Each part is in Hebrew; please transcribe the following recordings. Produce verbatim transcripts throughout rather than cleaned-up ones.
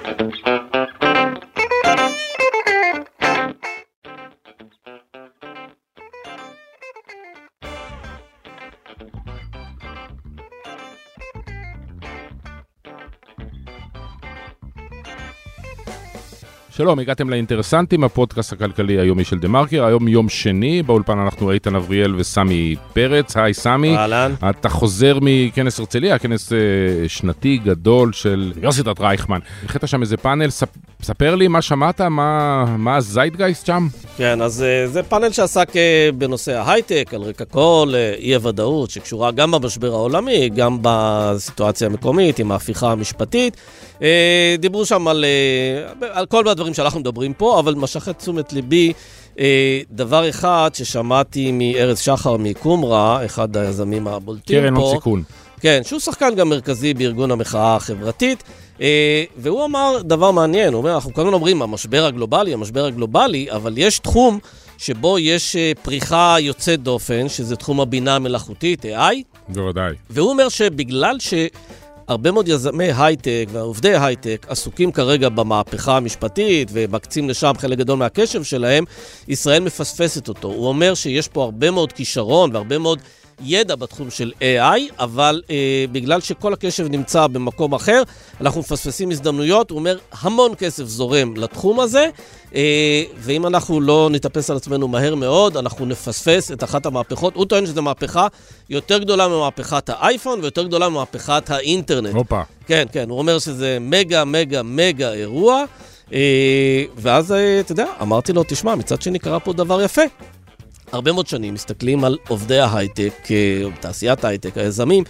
שלום, הגעתם לאינטרסנטים, הפודקאסט הכלכלי היומי של דה מרקר. היום יום שני, באולפן אנחנו איתן אבריאל וסמי פרץ. היי סמי. אהלן. אתה חוזר מכנס הרצליה, כנס uh, שנתי גדול של אוניברסיטת רייכמן. החלטת שם איזה פאנל, ספ... ספר לי מה שמעת, מה, מה הזייטגייסט שם? כן, אז uh, זה פאנל שעסק uh, בנושא ההייטק, על רקע כל uh, אי הוודאות, שקשורה גם במשבר העולמי, גם בסיטואציה המקומית, עם ההפיכה המשפטית. Uh, דיברו שם על, uh, על כל הדברים שאנחנו מדברים פה, אבל משך את תשומת ליבי uh, דבר אחד ששמעתי מארז שחר מקומרה, אחד היזמים הבולטים קרן פה. הון סיכון. כן, שהוא שחקן גם מרכזי בארגון המחאה החברתית, uh, והוא אמר דבר מעניין, הוא אומר, אנחנו כמובן אומרים, המשבר הגלובלי, המשבר הגלובלי, אבל יש תחום שבו יש uh, פריחה יוצאת דופן, שזה תחום הבינה המלאכותית, איי איי. בוודאי. והוא אומר שבגלל ש... הרבה מאוד יזמי הייטק ועובדי הייטק עסוקים כרגע במהפכה המשפטית ומקצים לשם חלק גדול מהקשב שלהם, ישראל מפספסת אותו. הוא אומר שיש פה הרבה מאוד כישרון והרבה מאוד ידע בתחום של איי איי, אבל אה, בגלל שכל הקשב נמצא במקום אחר, אנחנו מפספסים הזדמנויות. הוא אומר, המון כסף זורם לתחום הזה, אה, ואם אנחנו לא נתאפס על עצמנו מהר מאוד, אנחנו נפספס את אחת המהפכות. הוא טוען שזו מהפכה יותר גדולה ממהפכת האייפון, ויותר גדולה ממהפכת האינטרנט. אופה. כן, כן, הוא אומר שזה מגה, מגה, מגה אירוע, אה, ואז, אה, אתה יודע, אמרתי לו, תשמע, מצד שני קרה פה דבר יפה. הרבה מאוד שנים מסתכלים על עובדי ההייטק, תעשיית ההייטק, היזמים,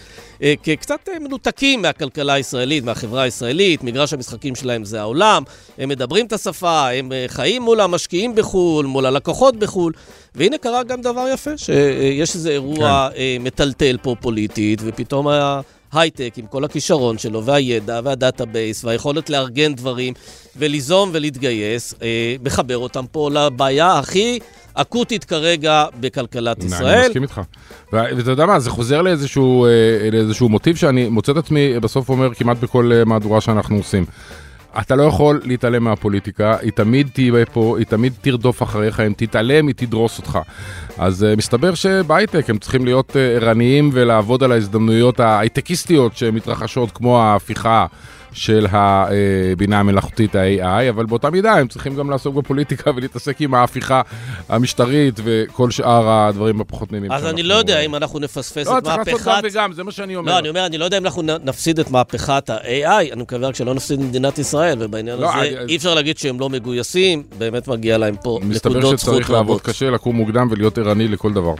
כקצת מנותקים מהכלכלה הישראלית, מהחברה הישראלית, מגרש המשחקים שלהם זה העולם, הם מדברים את השפה, הם חיים מול המשקיעים בחול, מול הלקוחות בחול, והנה קרה גם דבר יפה, שיש איזה אירוע כן. מטלטל פה פוליטית, ופתאום ההייטק עם כל הכישרון שלו, והידע והדאטאבייס, והיכולת לארגן דברים, וליזום ולהתגייס, מחבר אותם פה לבעיה הכי אקוטית כרגע בכלכלת ישראל. אני מסכים איתך. ואתה יודע מה, זה חוזר לאיזשהו, לאיזשהו מוטיב שאני מוצא את עצמי בסוף אומר כמעט בכל מהדורה שאנחנו עושים. אתה לא יכול להתעלם מהפוליטיקה, היא תמיד תהיה פה, היא תמיד תרדוף אחריך, אם תתעלם, היא תדרוס אותך. אז מסתבר שבהייטק הם צריכים להיות ערניים ולעבוד על ההזדמנויות ההייטקיסטיות שמתרחשות כמו ההפיכה של הבינה המלאכותית ה-איי איי, אבל באותה מידה הם צריכים גם לעסוק בפוליטיקה ולהתעסק עם ההפיכה המשטרית וכל שאר הדברים הפחות נעימים. אז אני לא יודע אם אנחנו נפספס את מהפכת... לא, צריך לעשות גם וגם, זה מה שאני אומר. לא, אני אומר, אני לא יודע אם אנחנו נפסיד את מהפכת ה-איי איי, אני מקווה שלא נפסיד מדינת ישראל, ובעניין הזה אי אפשר להגיד שהם לא מגויסים, באמת מגיע להם פה נקודות זכות רבות. מסתבר שצריך לעבוד קשה, לקום מוקדם ולהיות ערני לכל דבר.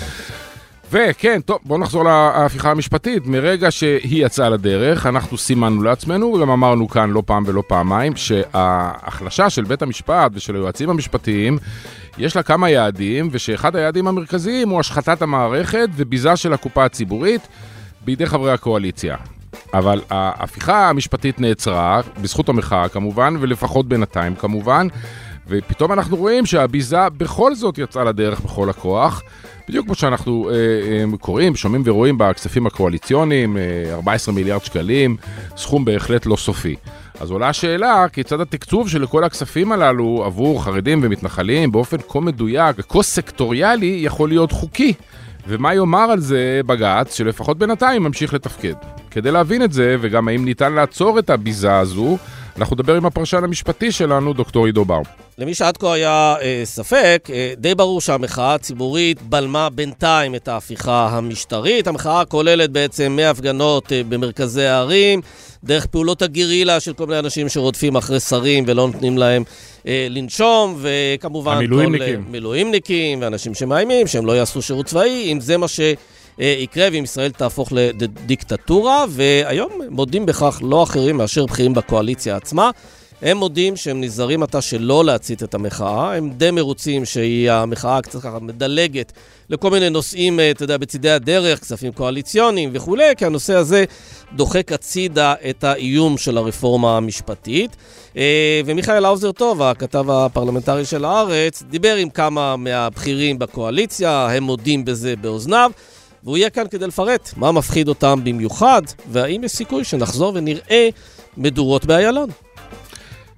וכן, טוב, בואו נחזור להפיכה המשפטית. מרגע שהיא יצאה לדרך, אנחנו סימנו לעצמנו, וגם אמרנו כאן לא פעם ולא פעמיים, שההחלשה של בית המשפט ושל היועצים המשפטיים, יש לה כמה יעדים, ושאחד היעדים המרכזיים הוא השחתת המערכת וביזה של הקופה הציבורית בידי חברי הקואליציה. אבל ההפיכה המשפטית נעצרה, בזכות המחאה כמובן, ולפחות בינתיים כמובן, ופתאום אנחנו רואים שהביזה בכל זאת יצאה לדרך בכל הכוח, בדיוק כמו שאנחנו אה, אה, קוראים, שומעים ורואים בכספים הקואליציוניים, אה, ארבעה עשר מיליארד שקלים, סכום בהחלט לא סופי. אז עולה השאלה, כיצד התקצוב של כל הכספים הללו עבור חרדים ומתנחלים באופן כה מדויק, כה סקטוריאלי, יכול להיות חוקי. ומה יאמר על זה בג"ץ, שלפחות בינתיים ממשיך לתפקד. כדי להבין את זה, וגם האם ניתן לעצור את הביזה הזו, אנחנו נדבר עם הפרשן המשפטי שלנו, דוקטור עידו בר. למי שעד כה היה אה, ספק, אה, די ברור שהמחאה הציבורית בלמה בינתיים את ההפיכה המשטרית. המחאה כוללת בעצם מהפגנות אה, במרכזי הערים, דרך פעולות הגרילה של כל מיני אנשים שרודפים אחרי שרים ולא נותנים להם אה, לנשום, וכמובן המילואימניקים. כל מילואימניקים ואנשים שמאיימים שהם לא יעשו שירות צבאי, אם זה מה ש... יקרה ואם ישראל תהפוך לדיקטטורה, והיום מודים בכך לא אחרים מאשר בכירים בקואליציה עצמה. הם מודים שהם נזהרים עתה שלא להצית את המחאה, הם די מרוצים שהיא המחאה קצת ככה מדלגת לכל מיני נושאים, אתה יודע, בצדי הדרך, כספים קואליציוניים וכו', כי הנושא הזה דוחק הצידה את האיום של הרפורמה המשפטית. ומיכאל האוזר טוב, הכתב הפרלמנטרי של הארץ, דיבר עם כמה מהבכירים בקואליציה, הם מודים בזה באוזניו, והוא יהיה כאן כדי לפרט מה מפחיד אותם במיוחד, והאם יש סיכוי שנחזור ונראה מדורות באיילון.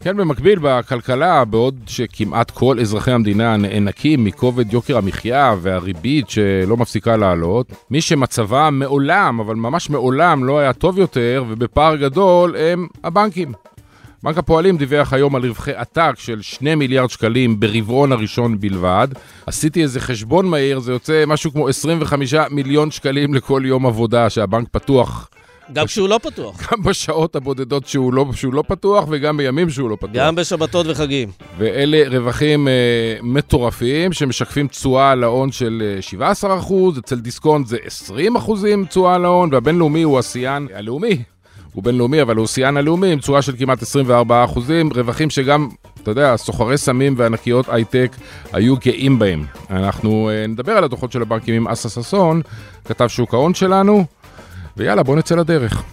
כן, במקביל בכלכלה, בעוד שכמעט כל אזרחי המדינה נאנקים מכובד יוקר המחיה והריבית שלא מפסיקה לעלות, מי שמצבה מעולם, אבל ממש מעולם לא היה טוב יותר, ובפער גדול הם הבנקים. בנק הפועלים דיווח היום על רווחי עתק של שני מיליארד שקלים ברבעון הראשון בלבד. עשיתי איזה חשבון מהיר, זה יוצא משהו כמו עשרים וחמישה מיליון שקלים לכל יום עבודה שהבנק פתוח. גם כשהוא לא פתוח. גם בשעות הבודדות שהוא לא, שהוא לא פתוח, וגם בימים שהוא לא פתוח. גם בשבתות וחגים. ואלה רווחים אה, מטורפים, שמשקפים תשואה על ההון של אה, שבעה עשר אחוז, אצל דיסקונט זה עשרים אחוזים תשואה על ההון, והבינלאומי הוא השיאן הלאומי. הוא בינלאומי, אבל הוא שיאן הלאומי, עם תשואה של כמעט עשרים וארבעה אחוזים, רווחים שגם, אתה יודע, סוחרי סמים וענקיות הייטק היו גאים בהם. אנחנו אה, נדבר על הדוחות של הבנקים עם אסא ששון, כתב שוק ההון שלנו, ויאללה, בוא נצא לדרך.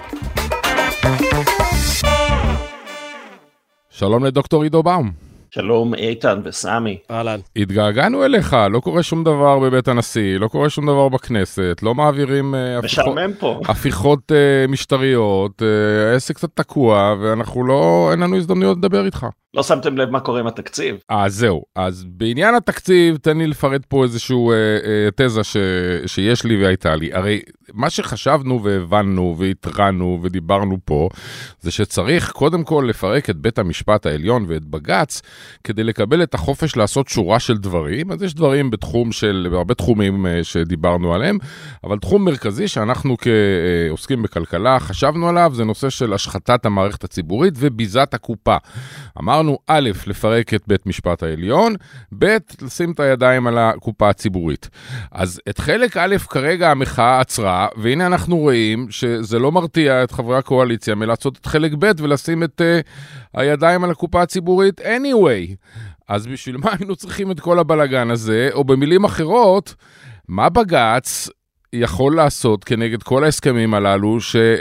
שלום לדוקטור עידו באום. שלום איתן וסמי. אהלן. התגעגענו אליך, לא קורה שום דבר בבית הנשיא, לא קורה שום דבר בכנסת, לא מעבירים הפיכות, הפיכות uh, משטריות, uh, העסק קצת תקוע, ואנחנו לא, אין לנו הזדמנויות לדבר איתך. לא שמתם לב מה קורה עם התקציב? אה, זהו. אז בעניין התקציב, תן לי לפרט פה איזשהו אה, אה, תזה ש, שיש לי והייתה לי. הרי מה שחשבנו והבנו והתרענו ודיברנו פה, זה שצריך קודם כל לפרק את בית המשפט העליון ואת בג"ץ, כדי לקבל את החופש לעשות שורה של דברים. אז יש דברים בתחום של, בהרבה תחומים אה, שדיברנו עליהם, אבל תחום מרכזי שאנחנו כעוסקים בכלכלה חשבנו עליו, זה נושא של השחתת המערכת הציבורית וביזת הקופה. אמרנו, א', לפרק את בית משפט העליון, ב', לשים את הידיים על הקופה הציבורית. אז את חלק א', כרגע המחאה עצרה, והנה אנחנו רואים שזה לא מרתיע את חברי הקואליציה מלעשות את חלק ב' ולשים את uh, הידיים על הקופה הציבורית anyway. אז בשביל מה היינו צריכים את כל הבלגן הזה, או במילים אחרות, מה בג"ץ יכול לעשות כנגד כל ההסכמים הללו,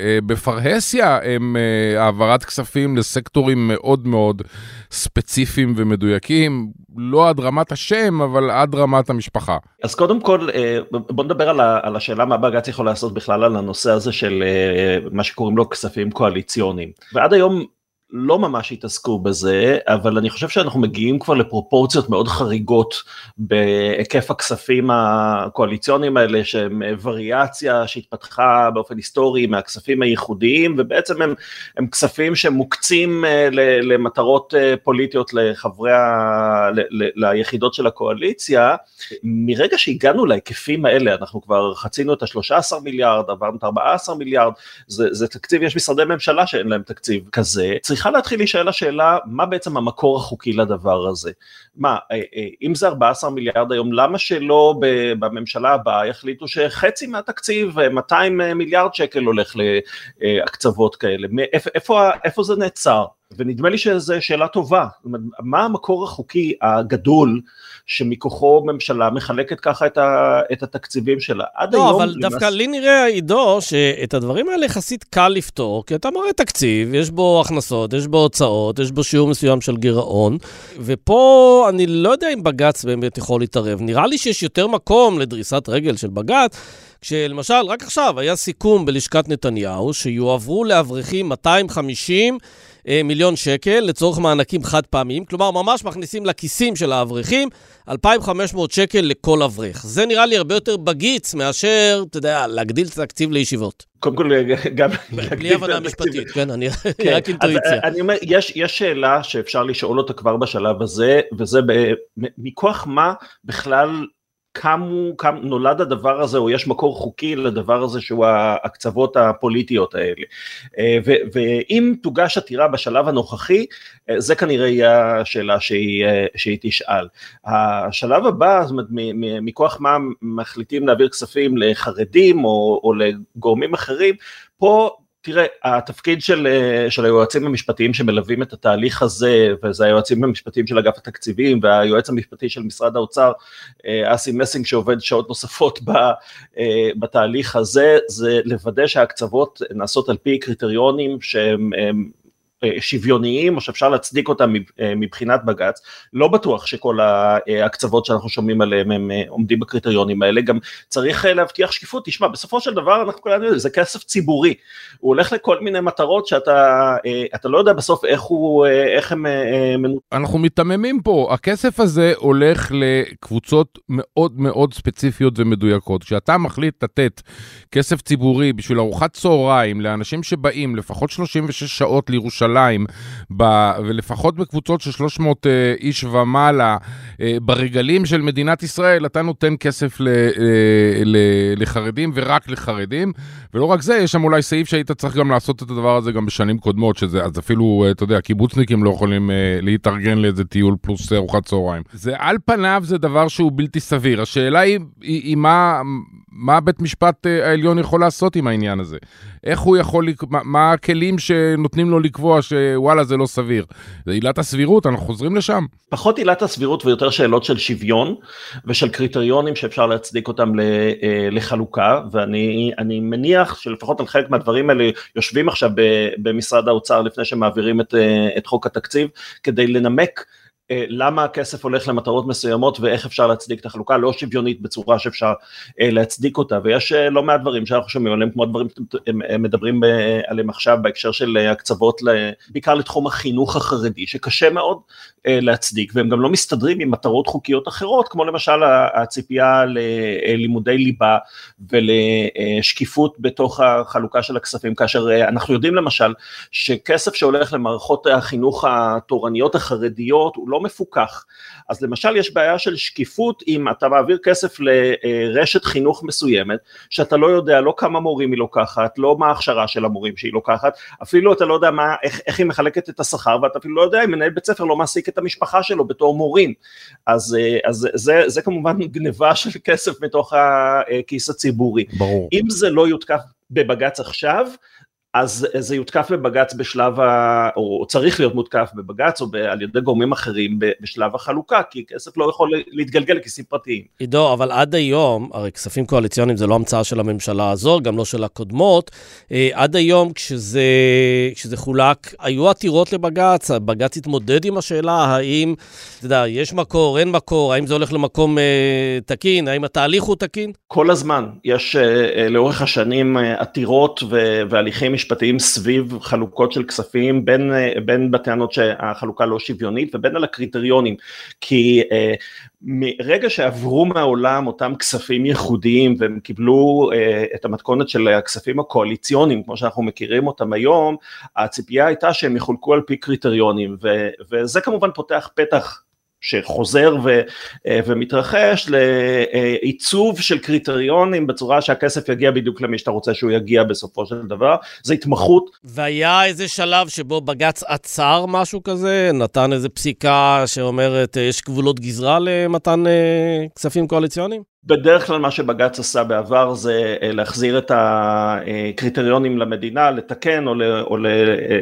שבפרהסיה הם העברת כספים לסקטורים מאוד מאוד ספציפיים ומדויקים, לא עד רמת השם, אבל עד רמת המשפחה. אז קודם כל, בוא נדבר על השאלה מה בג"ץ יכול לעשות בכלל על הנושא הזה של מה שקוראים לו כספים קואליציוניים. ועד היום לא ממש התעסקו בזה, אבל אני חושב שאנחנו מגיעים כבר לפרופורציות מאוד חריגות בהיקף הכספים הקואליציוניים האלה, שהם וריאציה שהתפתחה באופן היסטורי מהכספים הייחודיים, ובעצם הם, הם כספים שמוקצים למטרות פוליטיות לחברי, ל, ל, ליחידות של הקואליציה. מרגע שהגענו להיקפים האלה, אנחנו כבר חצינו את ה-שלושה עשר מיליארד, עברנו את ה-ארבעה עשר מיליארד, זה, זה תקציב, יש משרדי ממשלה שאין להם תקציב כזה, צריכה להתחיל להישאל השאלה, מה בעצם המקור החוקי לדבר הזה? מה, אם זה ארבעה עשר מיליארד היום, למה שלא בממשלה הבאה יחליטו שחצי מהתקציב, מאתיים מיליארד שקל הולך להקצבות כאלה? איפה, איפה זה נעצר? ונדמה לי שזו שאלה טובה. מה המקור החוקי הגדול שמכוחו ממשלה מחלקת ככה את, ה, את התקציבים שלה? עד לא, היום... אבל למס... דווקא לי נראה, עידו, שאת הדברים האלה יחסית קל לפתור, כי אתה מראה תקציב, יש בו הכנסות, יש בו הוצאות, יש בו שיעור מסוים של גירעון, ופה אני לא יודע אם בג"ץ באמת יכול להתערב. נראה לי שיש יותר מקום לדריסת רגל של בג"ץ, כשלמשל, רק עכשיו היה סיכום בלשכת נתניהו, שיועברו לאברכים מאתיים וחמישים מיליון שקל לצורך מענקים חד פעמיים, כלומר ממש מכניסים לכיסים של האברכים אלפיים וחמש מאות שקל לכל אברך. זה נראה לי הרבה יותר בגיץ מאשר, אתה יודע, להגדיל את התקציב לישיבות. קודם כל, גם... בלי הבנה משפטית, כן, אני רק אינטואיציה. אני אומר, יש שאלה שאפשר לשאול אותה כבר בשלב הזה, וזה מכוח מה בכלל... כמה, כמה נולד הדבר הזה, או יש מקור חוקי לדבר הזה, שהוא ההקצבות הפוליטיות האלה. ו, ואם תוגש עתירה בשלב הנוכחי, זה כנראה יהיה השאלה שהיא, שהיא תשאל. השלב הבא, זאת אומרת, מכוח מה מחליטים להעביר כספים לחרדים, או, או לגורמים אחרים, פה, תראה, התפקיד של, של היועצים המשפטיים שמלווים את התהליך הזה, וזה היועצים המשפטיים של אגף התקציבים, והיועץ המשפטי של משרד האוצר, אסי מסינג, שעובד שעות נוספות בתהליך הזה, זה לוודא שההקצבות נעשות על פי קריטריונים שהם שוויוניים, או שאפשר להצדיק אותם מבחינת בג"ץ. לא בטוח שכל ההקצבות שאנחנו שומעים עליהם הם עומדים בקריטריונים האלה, גם צריך להבטיח שקיפות. תשמע, בסופו של דבר אנחנו כולנו יודעים, זה כסף ציבורי, הוא הולך לכל מיני מטרות שאתה אתה לא יודע בסוף איך הוא, איך הם מנותקים. אנחנו מתממים פה, הכסף הזה הולך לקבוצות מאוד מאוד ספציפיות ומדויקות. כשאתה מחליט לתת כסף ציבורי בשביל ארוחת צהריים לאנשים שבאים לפחות שלושים ושש שעות לירושלים, ב, ולפחות בקבוצות של שלוש מאות איש ומעלה, ברגלים של מדינת ישראל, אתה נותן כסף ל, ל, לחרדים ורק לחרדים, ולא רק זה, יש שם אולי סעיף שהיית צריך גם לעשות את הדבר הזה גם בשנים קודמות, שזה, אז אפילו, אתה יודע, קיבוצניקים לא יכולים להתארגן לאיזה טיול פלוס ארוחת צהריים. זה על פניו זה דבר שהוא בלתי סביר. השאלה היא, היא, היא מה, מה בית משפט העליון יכול לעשות עם העניין הזה? איך הוא יכול, מה, מה הכלים שנותנים לו לקבוע שוואלה זה לא סביר? זה עילת הסבירות, אנחנו חוזרים לשם. פחות עילת הסבירות ויותר שאלות של שוויון ושל קריטריונים שאפשר להצדיק אותם לחלוקה, ואני אני מניח שלפחות על חלק מהדברים האלה יושבים עכשיו במשרד האוצר לפני שמעבירים את, את חוק התקציב, כדי לנמק למה הכסף הולך למטרות מסוימות ואיך אפשר להצדיק את החלוקה לא שוויונית בצורה שאפשר להצדיק אותה, ויש לא מעט דברים שאנחנו שומעים עליהם, כמו דברים מדברים עליהם עכשיו בהקשר של הקצוות, בעיקר לתחום החינוך החרדי, שקשה מאוד להצדיק, והם גם לא מסתדרים עם מטרות חוקיות אחרות, כמו למשל הציפייה ללימודי ליבה ולשקיפות בתוך החלוקה של הכספים, כאשר אנחנו יודעים למשל שכסף שהולך למערכות החינוך התורניות החרדיות הוא לא מפוקח. אז למשל יש בעיה של שקיפות אם אתה מעביר כסף לרשת חינוך מסוימת, שאתה לא יודע לא כמה מורים היא לוקחת, לא מה ההכשרה של המורים שהיא לוקחת, אפילו אתה לא יודע מה, איך, איך היא מחלקת את השכר, ואתה אפילו לא יודע אם מנהל בית ספר לא מעסיק את המשפחה שלו בתור מורים. אז, אז זה, זה כמובן גניבה של כסף מתוך הכיס הציבורי. ברור. אם זה לא יותקף בבג"ץ עכשיו, אז זה יותקף בבג"ץ בשלב, ה... או צריך להיות מותקף בבג"ץ, או על ידי גורמים אחרים בשלב החלוקה, כי כסף לא יכול להתגלגל לכיסים פרטיים. עידו, אבל עד היום, הרי כספים קואליציוניים זה לא המצאה של הממשלה הזו, גם לא של הקודמות, עד היום כשזה, כשזה חולק, היו עתירות לבג"ץ, הבג"ץ התמודד עם השאלה, האם, אתה יודע, יש מקור, אין מקור, האם זה הולך למקום אה, תקין, האם התהליך הוא תקין? כל הזמן, יש אה, לאורך השנים אה, עתירות ו- והליכים משפטיים סביב חלוקות של כספים, בין, בין בטענות שהחלוקה לא שוויונית, ובין על הקריטריונים, כי אה, מרגע שעברו מהעולם אותם כספים ייחודיים, והם קיבלו אה, את המתכונת של הכספים הקואליציוניים, כמו שאנחנו מכירים אותם היום, הציפייה הייתה שהם יחולקו על פי קריטריונים, ו- וזה כמובן פותח פתח, שחוזר ו, ומתרחש לעיצוב של קריטריונים בצורה שהכסף יגיע בדיוק למי שאתה רוצה שהוא יגיע בסופו של דבר, זה התמחות. והיה איזה שלב שבו בג"ץ עצר משהו כזה, נתן איזה פסיקה שאומרת יש גבולות גזרה למתן כספים קואליציוניים? בדרך כלל מה שבג"ץ עשה בעבר זה להחזיר את הקריטריונים למדינה, לתקן או, ל, או ל,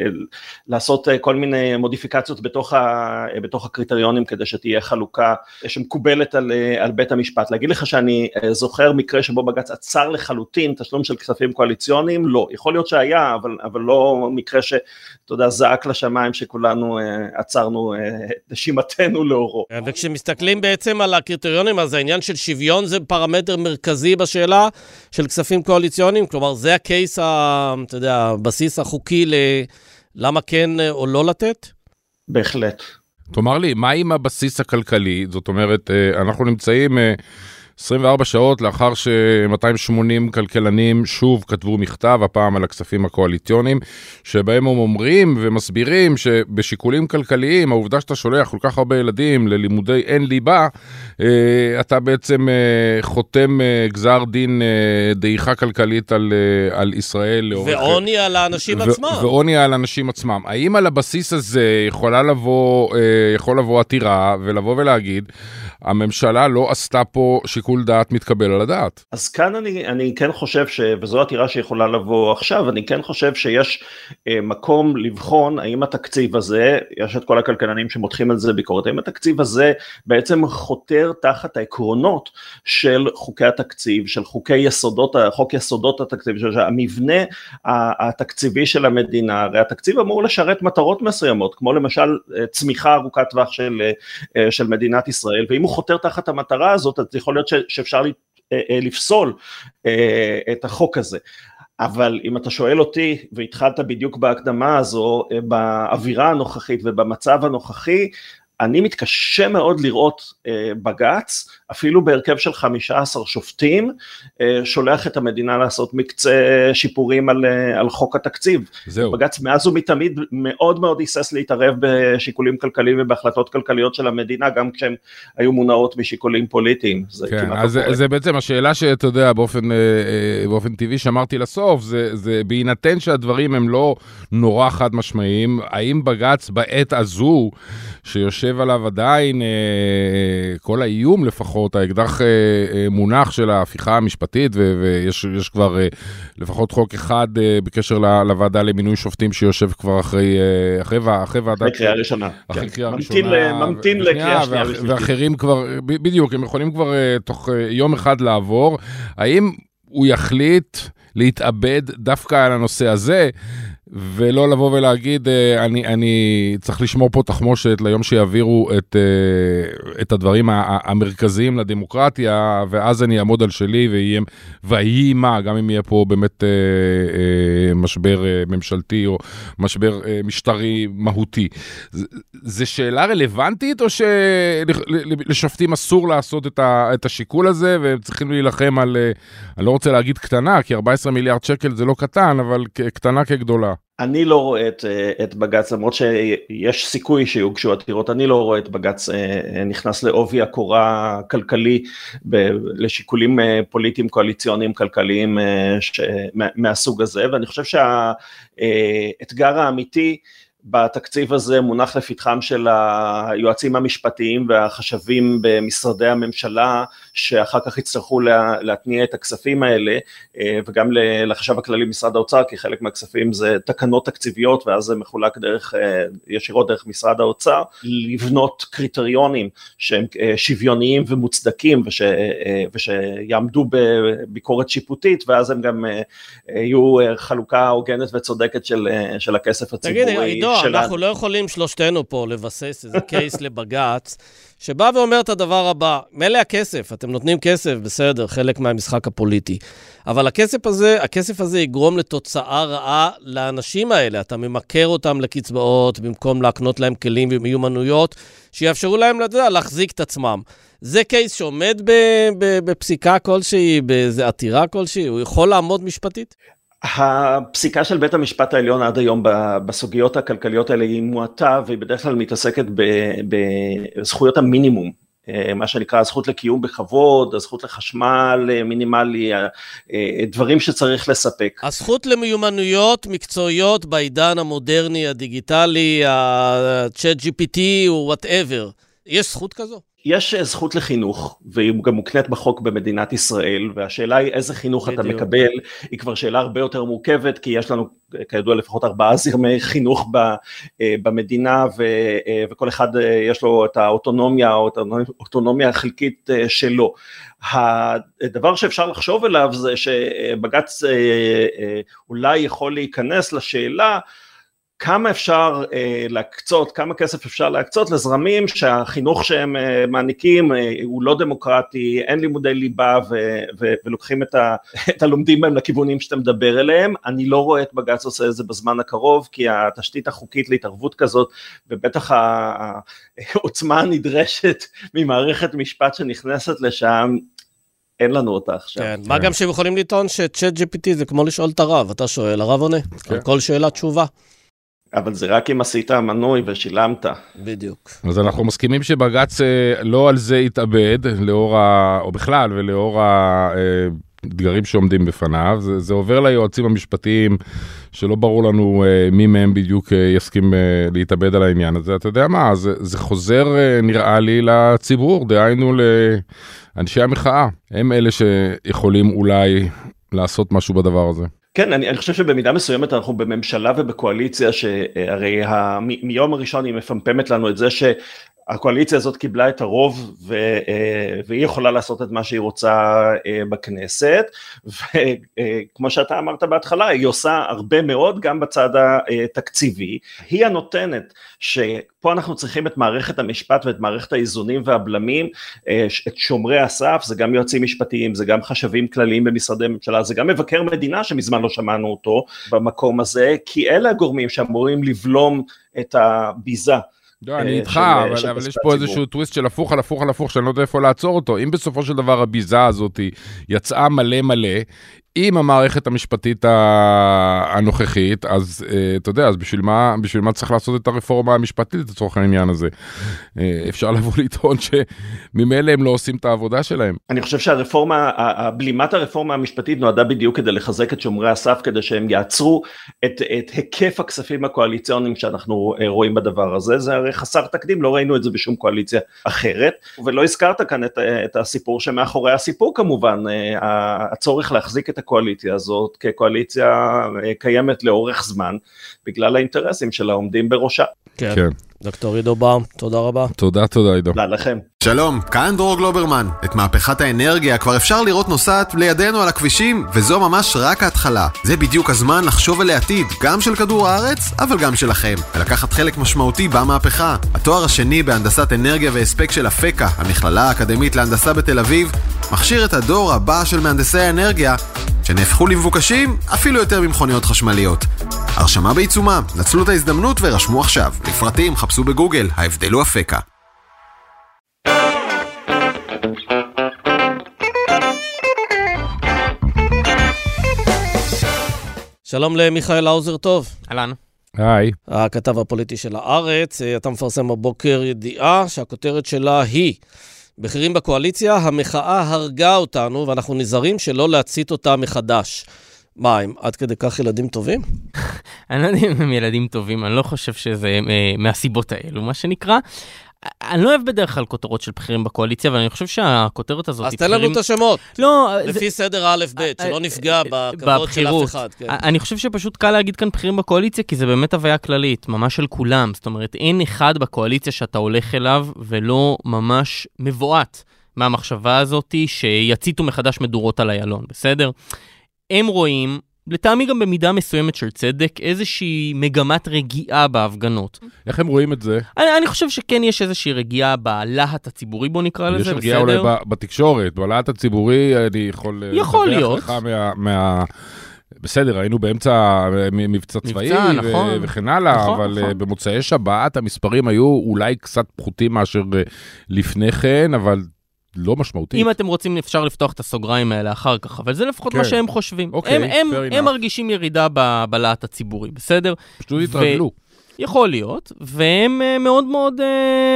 לעשות כל מיני מודיפיקציות בתוך, ה, בתוך הקריטריונים כדי שתהיה חלוקה שמקובלת על, על בית המשפט. להגיד לך שאני זוכר מקרה שבו בג"ץ עצר לחלוטין תשלום של כספים קואליציוניים? לא. יכול להיות שהיה, אבל, אבל לא מקרה שאתה יודע, זעק לשמיים שכולנו עצרנו את נשימתנו לאורו. וכשמסתכלים בעצם על הקריטריונים, אז העניין של שוויון זה פרמטר מרכזי בשאלה של כספים קואליציוניים, כלומר זה הקייס, ה, אתה יודע, הבסיס החוקי ללמה כן או לא לתת? בהחלט. תאמר לי, מה עם הבסיס הכלכלי? זאת אומרת, אנחנו נמצאים עשרים וארבע שעות לאחר ש-מאתיים ושמונים כלכלנים שוב כתבו מכתב, הפעם על הכספים הקואליציוניים, שבהם הם אומרים ומסבירים שבשיקולים כלכליים, העובדה שאתה שולח כל כך הרבה ילדים ללימודי אין ליבה, אתה בעצם חותם גזר דין דעיכה כלכלית על, על ישראל. ועוני על האנשים ו- עצמם. ועוני על האנשים עצמם. האם על הבסיס הזה יכולה לבוא, יכול לבוא עתירה ולבוא ולהגיד, הממשלה לא עשתה פה שיקול דעת מתקבל על הדעת. אז כאן אני, אני כן חושב ש, וזו עתירה שיכולה לבוא עכשיו, אני כן חושב שיש אה, מקום לבחון האם התקציב הזה, יש את כל הכלכלנים שמותחים על זה ביקורת, האם התקציב הזה בעצם חותר תחת העקרונות של חוקי התקציב, של חוקי יסודות, חוק יסודות התקציב, של המבנה התקציבי של המדינה, הרי התקציב אמור לשרת מטרות מסוימות, כמו למשל צמיחה ארוכת טווח של, של מדינת ישראל, ואם הוא חותר תחת המטרה הזאת, אז יכול להיות שאפשר לפסול את החוק הזה. אבל אם אתה שואל אותי, והתחלת בדיוק בהקדמה הזו, באווירה הנוכחית ובמצב הנוכחי, אני מתקשה מאוד לראות אה, בגץ, אפילו בהרכב של חמישה עשר שופטים, אה, שולח את המדינה לעשות מקצה שיפורים על, אה, על חוק התקציב. זהו. בגץ מאז ומתמיד מאוד מאוד היסס להתערב בשיקולים כלכליים ובהחלטות כלכליות של המדינה, גם כשהם היו מונעות בשיקולים פוליטיים. זה כן, אז זה, זה בעצם השאלה שאתה יודע, באופן, אה, באופן טבעי שאמרתי לסוף, זה, זה בהינתן שהדברים הם לא נורא חד משמעיים, האם בגץ בעת הזו, שיושב עליו עדיין אה, כל האיום לפחות, האקדח אה, אה, מונח של ההפיכה המשפטית, ו- ויש יש כבר אה, לפחות חוק אחד אה, בקשר ל- לוועדה למינוי שופטים שיושב כבר אחרי, אה, אחרי, אחרי ועדת... אחרי קריאה ראשונה. אחרי כן. קריאה ממתין ראשונה. ממתין ו- לקריאה שנייה. ואח- ואחרים כבר, ב- בדיוק, הם יכולים כבר אה, תוך אה, יום אחד לעבור. האם הוא יחליט להתאבד דווקא על הנושא הזה, ולא לבוא ולהגיד, אני, אני צריך לשמור פה תחמושת ליום שיעבירו את, את הדברים המרכזיים לדמוקרטיה, ואז אני אעמוד על שלי, ויהי מה, גם אם יהיה פה באמת משבר ממשלתי, או משבר משטרי מהותי. זה שאלה רלוונטית, או שלשופטים אסור לעשות את השיקול הזה, והם צריכים להילחם על, אני לא רוצה להגיד קטנה, כי ארבעה עשר מיליארד שקל זה לא קטן, אבל קטנה כגדולה. אני לא רואה את, את בגץ, למרות שיש סיכוי שיוגשו עתירות, אני לא רואה את בגץ נכנס לעובי הקורה כלכלי, ב, לשיקולים פוליטיים, קואליציוניים, כלכליים ש, מהסוג הזה, ואני חושב שהאתגר האמיתי, בתקציב הזה מונח לפתחם של היועצים המשפטיים והחשבים במשרדי הממשלה, שאחר כך יצטרכו להתניע את הכספים האלה, וגם לחשב הכללי משרד האוצר, כי חלק מהכספים זה תקנות תקציביות, ואז זה מחולק דרך, ישירות דרך משרד האוצר, לבנות קריטריונים שהם שוויוניים ומוצדקים, וש, ושיעמדו בביקורת שיפוטית, ואז הם גם יהיו חלוקה הוגנת וצודקת של, של הכסף הציבורי. תגיד, עידו, אנחנו לא יכולים שלושתנו פה לבסס איזה קייס לבגץ, שבא ואומר את הדבר הבא, מלא הכסף, אתם נותנים כסף, בסדר, חלק מהמשחק הפוליטי, אבל הכסף הזה, הכסף הזה יגרום לתוצאה רעה לאנשים האלה, אתה ממכר אותם לקצבאות, במקום להקנות להם כלים ומיומנויות, שיאפשרו להם לדע, להחזיק את עצמם. זה קייס שעומד בפסיקה כלשהי, באיזו עתירה כלשהי, הוא יכול לעמוד משפטית? הפסיקה של בית המשפט העליון עד היום בסוגיות הכלכליות האלה היא מועטה, והיא בדרך כלל מתעסקת בזכויות המינימום, מה שנקרא הזכות לקיום בכבוד, הזכות לחשמל מינימלי, דברים שצריך לספק. הזכות למיומנויות מקצועיות בעידן המודרני, הדיגיטלי, ה-צ'אט ג'י פי טי או whatever, יש זכות כזו? יש זכות לחינוך, והיא גם מוקנית בחוק במדינת ישראל, והשאלה היא איזה חינוך אתה מקבל, היא כבר שאלה הרבה יותר מורכבת, כי יש לנו כידוע לפחות ארבעה זרמי חינוך במדינה, וכל אחד יש לו את האוטונומיה, או את האוטונומיה החלקית שלו. הדבר שאפשר לחשוב עליו זה שבג"ץ אולי יכול להיכנס לשאלה, כמה אפשר אה, להקצות, כמה כסף אפשר להקצות לזרמים שהחינוך שהם אה, מעניקים אה, הוא לא דמוקרטי, אין לימודי ליבה ו- ו- ולוקחים את, ה- את הלומדים בהם לכיוונים שאתה מדבר אליהם. אני לא רואה את בג"ץ עושה את זה בזמן הקרוב, כי התשתית החוקית להתערבות כזאת, ובטח העוצמה הנדרשת ממערכת משפט שנכנסת לשם, אין לנו אותה עכשיו. כן, מה גם שהם יכולים לטעון ש-צ'אט ג'י פי טי זה כמו לשאול את הרב, אתה שואל, הרב עונה, על כל שאלה תשובה. אבל זה רק אם עשית מנוי ושילמת. בדיוק. אז אנחנו מסכימים שבג"ץ לא על זה יתאבד, לאור ה... או בכלל, ולאור אתגרים שעומדים בפניו, זה, זה עובר ליועצים המשפטיים, שלא ברור לנו uh, מי מהם בדיוק uh, יסכים uh, להתאבד על העניין הזה, אתה יודע מה, זה, זה חוזר uh, נראה לי לציבור, דהיינו לאנשי המחאה, הם אלה שיכולים אולי לעשות משהו בדבר הזה. כן, אני, אני חושב שבמידה מסוימת אנחנו בממשלה ובקואליציה, שהרי ה, מ, מיום הראשון היא מפמפמת לנו את זה ש... הקואליציה הזאת קיבלה את הרוב ו, והיא יכולה לעשות את מה שהיא רוצה בכנסת, וכמו שאתה אמרת בהתחלה, היא עושה הרבה מאוד גם בצד התקציבי, היא הנותנת שפה אנחנו צריכים את מערכת המשפט ואת מערכת האיזונים והבלמים, את שומרי הסף, זה גם יועצים משפטיים, זה גם חשבים כלליים במשרדי ממשלה, זה גם מבקר מדינה שמזמן לא שמענו אותו במקום הזה, כי אלה הגורמים שאמורים לבלום את הביזה, לא, אני איתך, אבל יש פה איזשהו טוויסט של הפוך על הפוך על הפוך, שאני לא יודע איפה לעצור אותו. אם בסופו של דבר הביזה הזאת יצאה מלא מלא, עם המערכת המשפטית הנוכחית, אז אתה יודע, אז בשביל מה, בשביל מה צריך לעשות את הרפורמה המשפטית לצורך העניין הזה? אפשר לבוא לטעון שממילא הם לא עושים את העבודה שלהם. אני חושב שהרפורמה, הבלימת הרפורמה המשפטית נועדה בדיוק כדי לחזק את שומרי הסף, כדי שהם יעצרו את, את היקף הכספים הקואליציוניים שאנחנו רואים בדבר הזה. זה הרי חסר תקדים, לא ראינו את זה בשום קואליציה אחרת, ולא הזכרת כאן את, את הסיפור שמאחורי הסיפור כמובן, הצורך להחזיק את הקואליציה הזאת כקואליציה קיימת לאורך זמן, בגלל האינטרסים שלה עומדים בראשה. כן. כן. דוקטור עידו באום, תודה רבה. תודה, תודה עידו. תודה לכם. שלום, כאן דרור גלוברמן. את מהפכת האנרגיה כבר אפשר לראות נוסעת לידינו על הכבישים, וזו ממש רק ההתחלה. זה בדיוק הזמן לחשוב על העתיד, גם של כדור הארץ, אבל גם שלכם. ולקחת חלק משמעותי במהפכה. התואר השני בהנדסת אנרגיה והספק של אפקה, המכללה האקדמית להנדסה בתל אביב, מכשיר את הדור הבא של מהנדסי האנרגיה, שנהפכו למבוקשים אפילו יותר ממכוניות חשמליות. הרשמה בעיצומה, נצלו את ההזדמנות ורשמו עכשיו. לפרטים חפשו בגוגל, ההבדל הוא אפקה. שלום למיכאל האוזר טוב. אהלן. היי. הכתב הפוליטי של הארץ, אתה מפרסם בבוקר ידיעה שהכותרת שלה היא בכירים בקואליציה, המחאה הרגה אותנו ואנחנו נזהרים שלא להצית אותה מחדש. מה, הם עד כדי כך ילדים טובים? אני לא יודע אם הם ילדים טובים, אני לא חושב שזה מהסיבות האלו, מה שנקרא. אני לא אוהב בדרך כלל כותרות של בכירים בקואליציה, אבל אני חושב שהכותרת הזאת... אז תן לנו את השמות. לא... לפי סדר א' ב', שלא נפגע בכבוד של אף אחד. אני חושב שפשוט קל להגיד כאן בכירים בקואליציה, כי זה באמת הוויה כללית, ממש של כולם. זאת אומרת, אין אחד בקואליציה שאתה הולך אליו, ולא ממש מבועת מהמחשבה הזאת, שיציתו מחדש מדורות על איילון, בסדר? הם רואים... לטעמי גם במידה מסוימת של צדק, איזושהי מגמת רגיעה בהפגנות. איך הם רואים את זה? אני, אני חושב שכן יש איזושהי רגיעה בלהט הציבורי, בוא נקרא לזה, בסדר? יש רגיעה אולי בתקשורת, בלהט הציבורי, אני יכול... יכול להיות. לך מה, מה... בסדר, היינו באמצע מבצע צבאי מבצע, נכון, ו- וכן הלאה, נכון, אבל נכון. במוצאי שבת המספרים היו אולי קצת פחותים מאשר לפני כן, אבל... לא משמעותי. אם אתם רוצים, אפשר לפתוח את הסוגריים האלה אחר כך, אבל זה לפחות כן. מה שהם חושבים. אוקיי, הם, הם, הם מרגישים ירידה בלהט הציבורי, בסדר? פשוט התרגלו. יכול להיות, והם מאוד מאוד אה,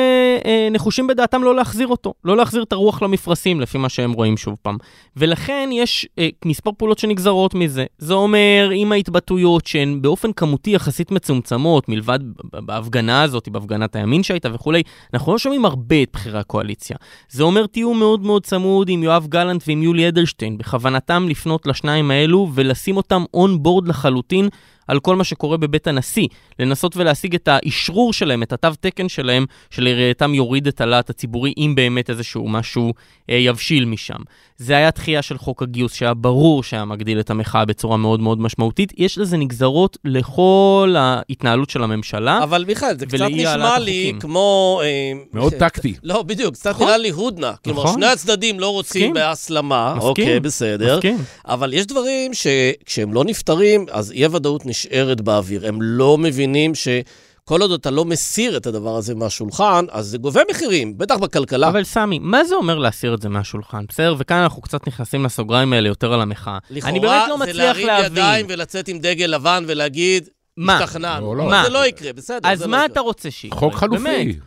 אה, נחושים בדעתם לא להחזיר אותו, לא להחזיר את הרוח למפרסים, לפי מה שהם רואים שוב פעם. ולכן יש אה, מספר פעולות שנגזרות מזה. זה אומר, עם ההתבטאויות שהן באופן כמותי יחסית מצומצמות, מלבד בהפגנה הזאת, בהפגנת הימין שהייתה וכולי, אנחנו לא שומעים הרבה את בחירי הקואליציה. זה אומר, תהיו מאוד מאוד צמוד עם יואב גלנט ועם יולי אדלשטיין, בכוונתם לפנות לשניים האלו ולשים אותם און בורד לחלוטין, על כל מה שקורה בבית הנשיא, לנסות ולהשיג את האישרור שלהם, את התו תקן שלהם, שלראייתם יוריד את הלהט הציבורי, אם באמת איזשהו משהו אה, יבשיל משם. זה היה תחייה של חוק הגיוס, שהיה ברור שהיה מגדיל את המחאה בצורה מאוד מאוד משמעותית. יש לזה נגזרות לכל ההתנהלות של הממשלה. אבל מיכאל, זה קצת נשמע לי כמו... אה, מאוד טקטי. לא, בדיוק, קצת נכון? נראה לי הודנה. כלומר, נכון? שני הצדדים לא רוצים מסכים. בהסלמה. מסכים. אוקיי, בסדר. מסכים. אבל יש דברים שכשהם לא נפטרים, אז אי הוודאות נשארת באוויר. הם לא מבינים שכל עוד אתה לא מסיר את הדבר הזה מהשולחן, אז זה גובה מחירים, בטח בכלכלה. אבל סמי, מה זה אומר להסיר את זה מהשולחן? בסדר, וכאן אנחנו קצת נכנסים לסוגריים האלה יותר על המחאה. לכאורה לא זה להרים להבין. ידיים ולצאת עם דגל לבן ולהגיד, מה? השתכנענו. לא, לא. זה לא יקרה, בסדר. אז זה מה לא אתה רוצה שיקרה? חוק חלופי. באמת.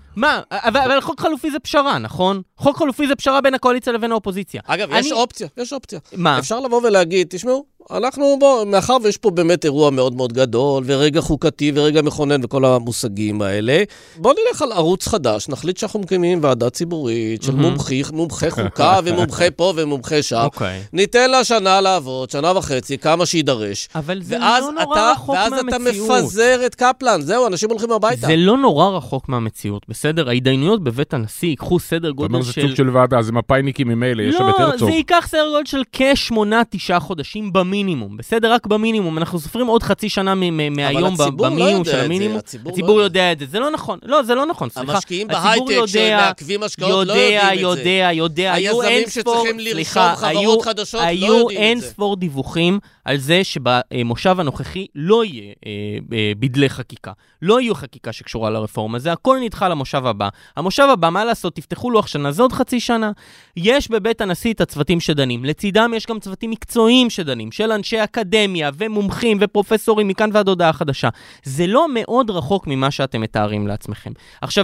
מה? אבל, אבל חוק חלופי זה פשרה, נכון? חוק חלופי זה פשרה בין הקואליציה לבין האופוזיציה. אגב, אני... יש אופציה, יש אופציה. מה? אפשר לבוא ולהגיד, תשמעו, אנחנו בוא, מאחר ויש פה באמת אירוע מאוד מאוד גדול, ורגע חוקתי ורגע מכונן וכל המושגים האלה, בוא נלך על ערוץ חדש, נחליט שאנחנו מקיימים ועדה ציבורית של מומחי, מומחי חוקה ומומחי פה ומומחי שם. אוקיי. ניתן לה שנה לעבוד, שנה וחצי, כמה שידרש. אבל זה ואז לא נורא אתה, רחוק ואז מהמציאות. אתה מפזר את קפלן, זהו, אנשים הולכים הביתה. זה לא נורא רחוק מהמציאות, בסדר? ההתדיינויות בבית הנשיא ייקחו סדר גודל של... זה סוג של ועדה, זה מפאיניקים ממילא, יש שם את הרצוג. לא, זה ייקח סדר גודל של כשמונה, תשעה חודשים במינימום, בסדר? רק במינימום. אנחנו סופרים עוד חצי שנה מהיום במינימום של המינימום. הציבור יודע את זה. זה לא נכון. לא, זה לא נכון, סליחה. המשקיעים בהייטק שמעכבים השקעות לא יודעים את זה. יודע, יודע, היזמים שצריכים לרשום חברות חדשות לא יודעים את זה. היו אין ספור דיווחים על זה שבמושב הנוכחי לא יהיה בדלי חקיקה. לא יהיו חקיקה שקשורה לרפורמה. זה הכל נדחה למושב הבא. המושב הבא, מה לעשות? תפתחו לוח שנה, זה עוד חצי שנה. יש בבית הנשיא את הצוותים שדנים. לצידם יש גם צוותים מקצועיים שדנים, של אנשי אקדמיה ומומחים ופרופסורים מכאן ועד הודעה חדשה. זה לא מאוד רחוק ממה שאתם מתארים לעצמכם. עכשיו,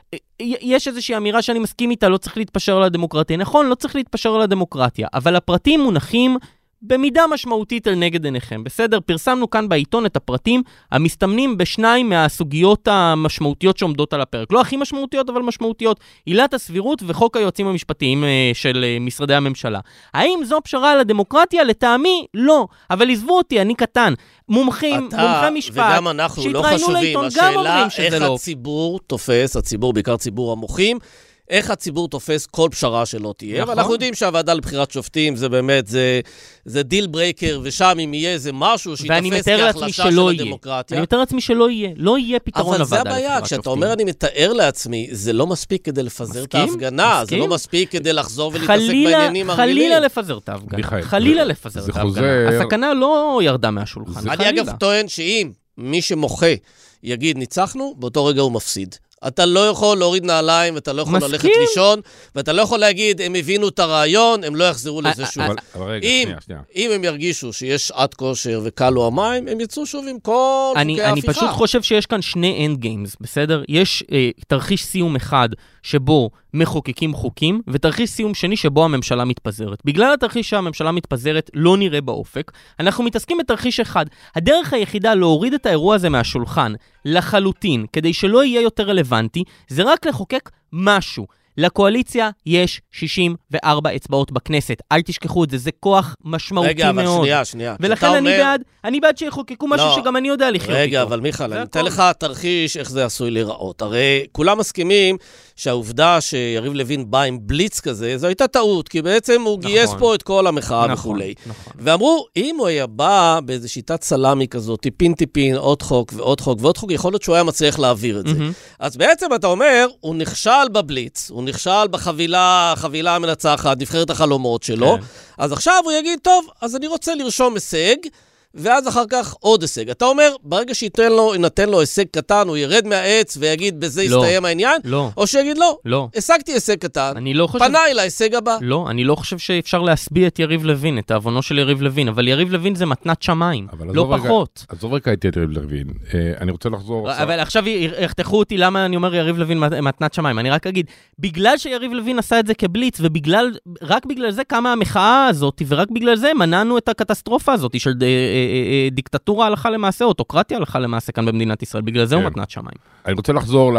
יש איזושהי אמירה שאני מסכים איתה, לא צריך להתפשר על הדמוקרטיה. נכון, לא צריך להתפשר על הדמוקרטיה, אבל הפרטים מונחים במידה משמעותית על נגד עיניכם. בסדר, פרסמנו כאן בעיתון את הפרטים המסתמנים בשניים מהסוגיות המשמעותיות שעומדות על הפרק. לא הכי משמעותיות, אבל משמעותיות. עילת הסבירות וחוק היועצים המשפטיים של משרדי הממשלה. האם זו פשרה על הדמוקרטיה? לטעמי, לא. אבל עזבו אותי, אני קטן. מומחים, מומחי משפט, וגם אנחנו לא חשובים. השאלה איך הציבור תופס, הציבור, בעיקר ציבור המוחים, איך הציבור תופס כל פשרה שלא תהיה. אבל אנחנו יודעים שהוועדה לבחירת שופטים זה באמת, זה, זה דיל ברייקר, ושם אם יהיה איזה משהו שיתפס כהחלשה של הדמוקרטיה. אני מתאר לעצמי שלא יהיה, לא יהיה פתרון לוועדה לבחירת שופטים. אבל זה הבעיה, כשאתה אומר אני מתאר לעצמי, זה לא מספיק כדי לפזר את ההפגנה, זה לא מספיק כדי לחזור ולהתעסק בעניינים הרגילים. חלילה לפזר את ההפגנה, חלילה לפזר את ההפגנה. הסכנה לא ירדה מהשולחן. אני אגב טוען שאם מי שמוחה יגיד ניצחנו, באותו רגע הוא מפסיד. אתה לא יכול להוריד נעליים, ואתה לא יכול מסכים? ללכת לישון, ואתה לא יכול להגיד, הם הבינו את הרעיון, הם לא יחזרו לזה שוב. אבל, אבל רגע, אם, שנייה, שנייה. אם הם ירגישו שיש שעת כושר וקלו המים, הם יצאו שוב עם כל אני, חוקי ההפיכה. אני פשוט חושב שיש כאן שני אנד גיימס, בסדר? יש אה, תרחיש סיום אחד שבו מחוקקים חוקים, ותרחיש סיום שני שבו הממשלה מתפזרת. בגלל התרחיש שהממשלה מתפזרת לא נראה באופק, אנחנו מתעסקים בתרחיש אחד. הדרך היחידה להוריד את האירוע הזה מהשולחן לחלוטין, כדי שלא יהיה יותר רלוונטי, זה רק לחוקק משהו. לקואליציה יש שישים וארבע אצבעות בכנסת. אל תשכחו את זה, זה כוח משמעותי רגע, מאוד. רגע, אבל שנייה, שנייה. ולכן אני אומר... בעד, אני בעד שיחוקקו משהו לא. שגם אני יודע לחיות איתו. רגע, אבל מיכל, אני אתן לך תרחיש איך זה עשוי להיראות. הרי כולם מסכימים שהעובדה שיריב לוין בא עם בליץ כזה, זו הייתה טעות, כי בעצם הוא נכון. גייס פה את כל המחאה נכון, וכולי. נכון. ואמרו, אם הוא היה בא באיזו שיטת סלמי כזאת, טיפין טיפין, עוד חוק ועוד חוק ועוד חוק, יכול להיות שהוא היה מצליח להעביר את זה. Mm-hmm. אז בעצם אתה אומר, הוא נכשל בבליץ, הוא נכשל בחבילה, חבילה המנצחת, נבחרת החלומות שלו, כן. אז עכשיו הוא יגיד, טוב, אז אני רוצה לרשום הישג, ואז אחר כך עוד הישג. אתה אומר, ברגע שייתן לו, ינתן לו הישג קטן, הוא ירד מהעץ ויגיד, בזה לא, יסתיים העניין? לא. או שיגיד, לא, לא. השגתי הישג קטן, אני לא חושב... פנה אל ההישג הבא. לא, אני לא חושב שאפשר להסביע את יריב לוין, את העוונו של יריב לוין, אבל יריב לוין זה מתנת שמיים, לא פחות. אז זו רגע הייתי את יריב לוין. אני רוצה לחזור... אבל עכשיו יחתכו אותי למה אני אומר יריב לוין מתנת שמיים. אני רק אגיד, בגלל שיריב לוין עשה את זה כבליץ, ורק בגלל זה קמה המחאה הזאת, ורק בגלל זה מנענו את הקטסטרופה הזאת של דיקטטורה הלכה למעשה, אוטוקרטיה הלכה למעשה כאן במדינת ישראל, בגלל זה הוא מתנת שמיים. אני רוצה לחזור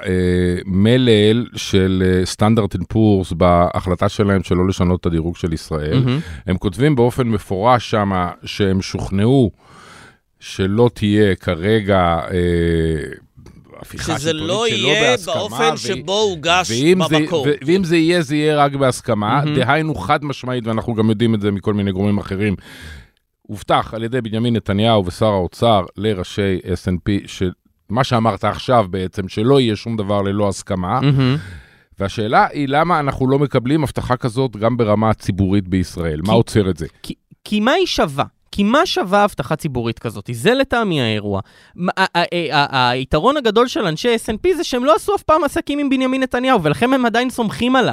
למלל של סטנדרט אנד פורס בהחלטה שלהם שלא לשנות את הדירוג של ישראל. הם כותבים באופן מפורש שם שהם שוכנעו שלא תהיה כרגע שזה לא יהיה באופן שבו הוגש במקור. ואם זה יהיה, זה יהיה רק בהסכמה, דהיינו חד משמעית, ואנחנו גם יודעים את זה מכל מיני גורמים אחרים, הובטח על ידי בנימין נתניהו ושר האוצר לראשי אס אנד פי, שמה שאמרת עכשיו בעצם, שלא יהיה שום דבר ללא הסכמה, והשאלה היא למה אנחנו לא מקבלים הבטחה כזאת גם ברמה הציבורית בישראל. מה עוצר את זה? כי, כי מה היא שווה? כי מה שווה הבטחה ציבורית כזאת? זה לטעמי האירוע. היתרון הגדול של אנשי אס אנד פי זה שהם לא עשו אף פעם עסקים עם בנימין נתניהו, ולכן הם עדיין סומכים עליו.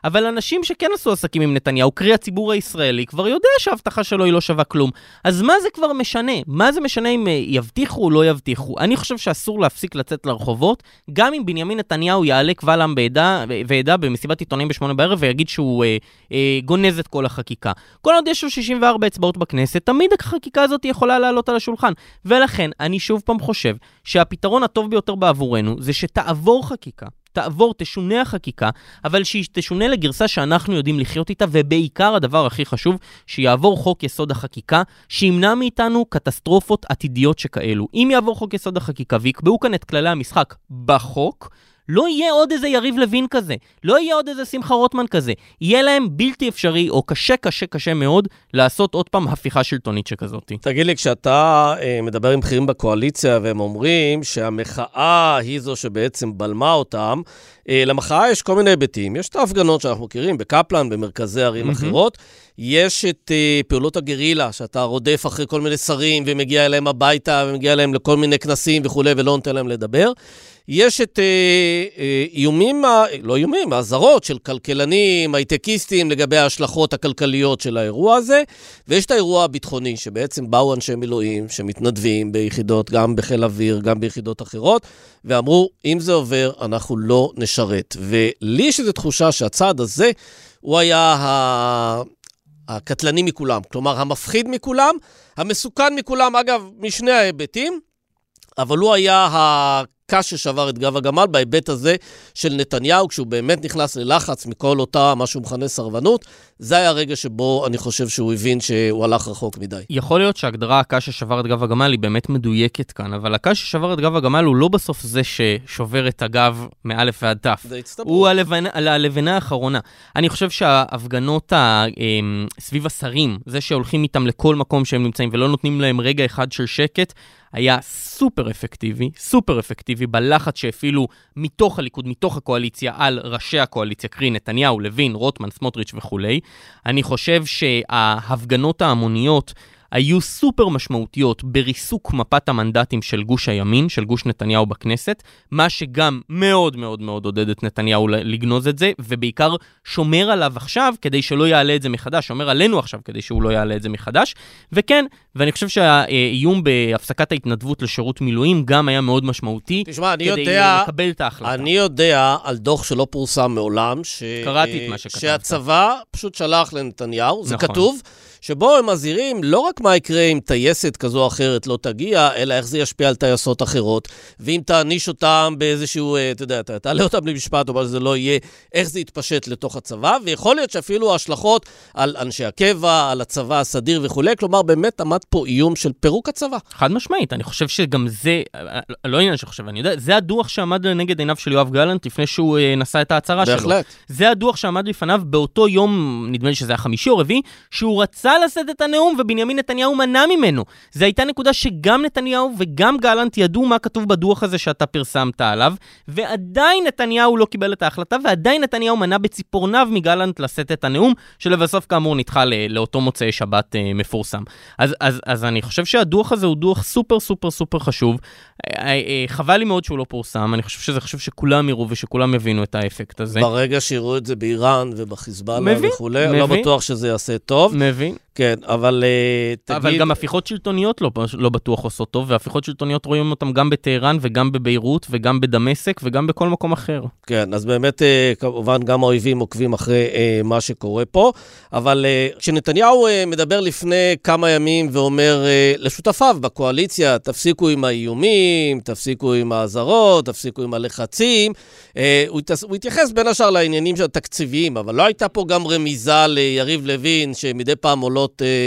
אבל אנשים שכן עשו עסקים עם נתניהו, קרי הציבור הישראלי, כבר יודע שההבטחה שלו היא לא שווה כלום. אז מה זה כבר משנה? מה זה משנה אם יבטיחו או לא יבטיחו? אני חושב שאסור להפסיק לצאת לרחובות, גם אם בנימין נתניהו יעלה קבל עם בעדה, ועדה במסיבת עיתונאים בשמונה בערב, ויגיד שהוא אה, אה, גונז את כל החקיקה. כל עוד יש לו שישים וארבע אצבעות בכנסת, תמיד החקיקה הזאת יכולה לעלות על השולחן. ולכן, אני שוב פעם חושב שהפתרון הטוב ביותר בעבורנו זה שתעבור חקיקה. תעבור, תשונה החקיקה, אבל שהיא תשונה לגרסה שאנחנו יודעים לחיות איתה, ובעיקר הדבר הכי חשוב, שיעבור חוק יסוד החקיקה, שימנע מאיתנו קטסטרופות עתידיות שכאלו. אם יעבור חוק יסוד החקיקה, ויקבעו כאן את כללי המשחק בחוק, לא יהיה עוד איזה יריב לוין כזה, לא יהיה עוד איזה שמחה רוטמן כזה, יהיה להם בלתי אפשרי או קשה קשה קשה מאוד לעשות עוד פעם הפיכה שלטונית שכזאת. תגיד לי, כשאתה אה, מדבר עם בכירים בקואליציה והם אומרים שהמחאה היא זו שבעצם בלמה אותם, אה, למחאה יש כל מיני היבטים, יש את ההפגנות שאנחנו מכירים בקפלן, במרכזי ערים mm-hmm. אחרות, יש את אה, פעולות הגרילה, שאתה רודף אחרי כל מיני שרים ומגיע אליהם הביתה ומגיע אליהם לכל מיני כנסים וכו' ולא נותן להם לדבר. יש את אה, אה, איומים, לא איומים, הזרות של כלכלנים, הייטקיסטים לגבי ההשלכות הכלכליות של האירוע הזה, ויש את האירוע הביטחוני, שבעצם באו אנשי מילואים שמתנדבים ביחידות, גם בחיל אוויר, גם ביחידות אחרות, ואמרו, אם זה עובר, אנחנו לא נשרת. ולי יש איזו תחושה שהצעד הזה, הוא היה ה... הקטלני מכולם, כלומר המפחיד מכולם, המסוכן מכולם, אגב, משני ההיבטים, אבל הוא היה הקש ששבר את גב הגמל בהיבט הזה של נתניהו, כשהוא באמת נכנס ללחץ מכל אותה, מה שהוא מכנה סרבנות, זה היה הרגע שבו אני חושב שהוא הבין שהוא הלך רחוק מדי. יכול להיות שההגדרה הקש ששבר את גב הגמל היא באמת מדויקת כאן, אבל הקש ששבר את גב הגמל הוא לא בסוף זה ששובר את הגב מאלף ועד תף. הוא הלבנה, הלבנה האחרונה. אני חושב שההפגנות ה, סביב השרים, זה שהולכים איתם לכל מקום שהם נמצאים ולא נותנים להם רגע אחד של שקט, היה סופר אפקטיבי, סופר אפקטיבי בלחץ שהפעילו מתוך הליכוד, מתוך הקואליציה, על ראשי הקואליציה, קרי נתניהו, לוין, רוטמן, סמוטריץ' וכולי. אני חושב שההפגנות ההמוניות היו סופר משמעותיות בריסוק מפת המנדטים של גוש הימין, של גוש נתניהו בכנסת, מה שגם מאוד מאוד מאוד עודד את נתניהו לגנוז את זה, ובעיקר שומר עליו עכשיו כדי שלא יעלה את זה מחדש, שומר עלינו עכשיו כדי שהוא לא יעלה את זה מחדש, וכן, ואני חושב שהאיום בהפסקת ההתנדבות לשירות מילואים גם היה מאוד משמעותי, תשמע, אני כדי יודע, לקבל את ההחלטה. אני יודע על דוח שלא פורסם מעולם, ש... קראתי את מה שכתבת. שהצבא פשוט שלח לנתניהו, זה נכון. כתוב, שבו הם מזהירים לא רק מה יקרה אם טייסת כזו או אחרת לא תגיע, אלא איך זה ישפיע על טייסות אחרות, ואם תעניש אותם באיזשהו, אתה יודע, תעלה אותם למשפט, או מה שזה לא יהיה, איך זה יתפשט לתוך הצבא, ויכול להיות שאפילו ההשלכות על אנשי הקבע, על הצבא הסדיר וכו', כלומר באמת עמד פה איום של פירוק הצבא. חד משמעית, אני חושב שגם זה, לא עניין שחושב, אני יודע, זה הדוח שעמד לנגד עיניו של יואב גלנט, לפני שהוא נשא את ההצהרה שלו. בהחלט. זה הדוח שעמד לפניו באותו יום, נדמה לי שזה היה חמישי או רביעי, שהוא רצה לשאת את הנאום ובנימין נתניהו מנע ממנו. זו הייתה נקודה שגם נתניהו וגם גלנט ידעו מה כתוב בדוח הזה שאתה פרסמת עליו, ועדיין נתניהו לא קיבל את ההחלטה, ועדיין נתניהו מנע בציפורניו מגלנט לשאת את הנאום, שלבסוף כאמור נדחה לאותו מוצאי שבת אה, מפורסם. אז, אז, אז אני חושב שהדוח הזה הוא דוח סופר סופר סופר חשוב. אה, אה, חבל לי מאוד שהוא לא פורסם, אני חושב שזה חשוב שכולם יראו ושכולם יבינו את האפקט הזה. ברגע שיראו את זה באיראן ובחיזבאללה וכו', לא בטוח שזה יעשה טוב. מבין. כן, אבל uh, תגיד... אבל גם הפיכות שלטוניות לא, לא בטוח עושות טוב, והפיכות שלטוניות רואים אותם גם בטהרן וגם בביירות וגם בדמשק וגם בכל מקום אחר. כן, אז באמת uh, כמובן גם האויבים עוקבים אחרי uh, מה שקורה פה, אבל uh, כשנתניהו uh, מדבר לפני כמה ימים ואומר uh, לשותפיו בקואליציה, תפסיקו עם האיומים, תפסיקו עם האזהרות, תפסיקו עם הלחצים, uh, הוא, התס... הוא התייחס בין השאר לעניינים של התקציביים, אבל לא הייתה פה גם רמיזה ליריב לוין, שמדי פעם עולות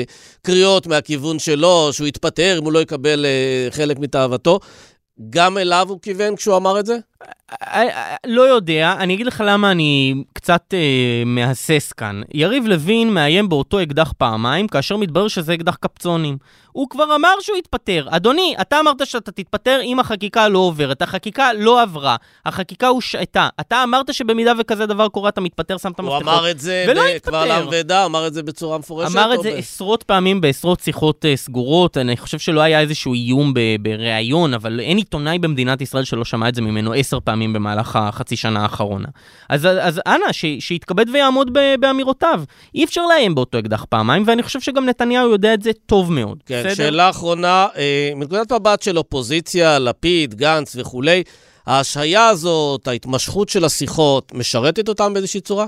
קריאות מהכיוון שלו, שהוא יתפטר אם הוא לא יקבל חלק מתאוותו. גם אליו הוא כיוון כשהוא אמר את זה? לא יודע, אני אגיד לך למה אני קצת אה, מהסס כאן. יריב לוין מאיים באותו אקדח פעמיים, כאשר מתברר שזה אקדח קפצונים. הוא כבר אמר שהוא יתפטר. אדוני, אתה אמרת שאתה תתפטר אם החקיקה לא עוברת. החקיקה לא עברה. החקיקה הושעתה. אתה אמרת שבמידה וכזה דבר קורה, אתה מתפטר, שם את המפתחות. הוא אמר את זה קבל עם ועדה, אמר את זה בצורה מפורשת. אמר את זה עשרות פעמים בעשרות שיחות סגורות. אני חושב שלא היה איזשהו איום בראיון, אבל אין עיתונאי במדינת ישראל שלא שמע את זה ממנו עשר פעמים במהלך החצי שנה האחרונה. אז, אז אנא, ש, שיתכבד ויעמוד באמירותיו. אי אפשר לאיים באותו אקדח פעמיים, ואני חושב שגם נתניהו יודע את זה טוב מאוד. כן, בסדר? שאלה אחרונה, אה, מנקודת מבט של אופוזיציה, לפיד, גנץ וכולי, ההשהיה הזאת, ההתמשכות של השיחות, משרתת אותם באיזושהי צורה?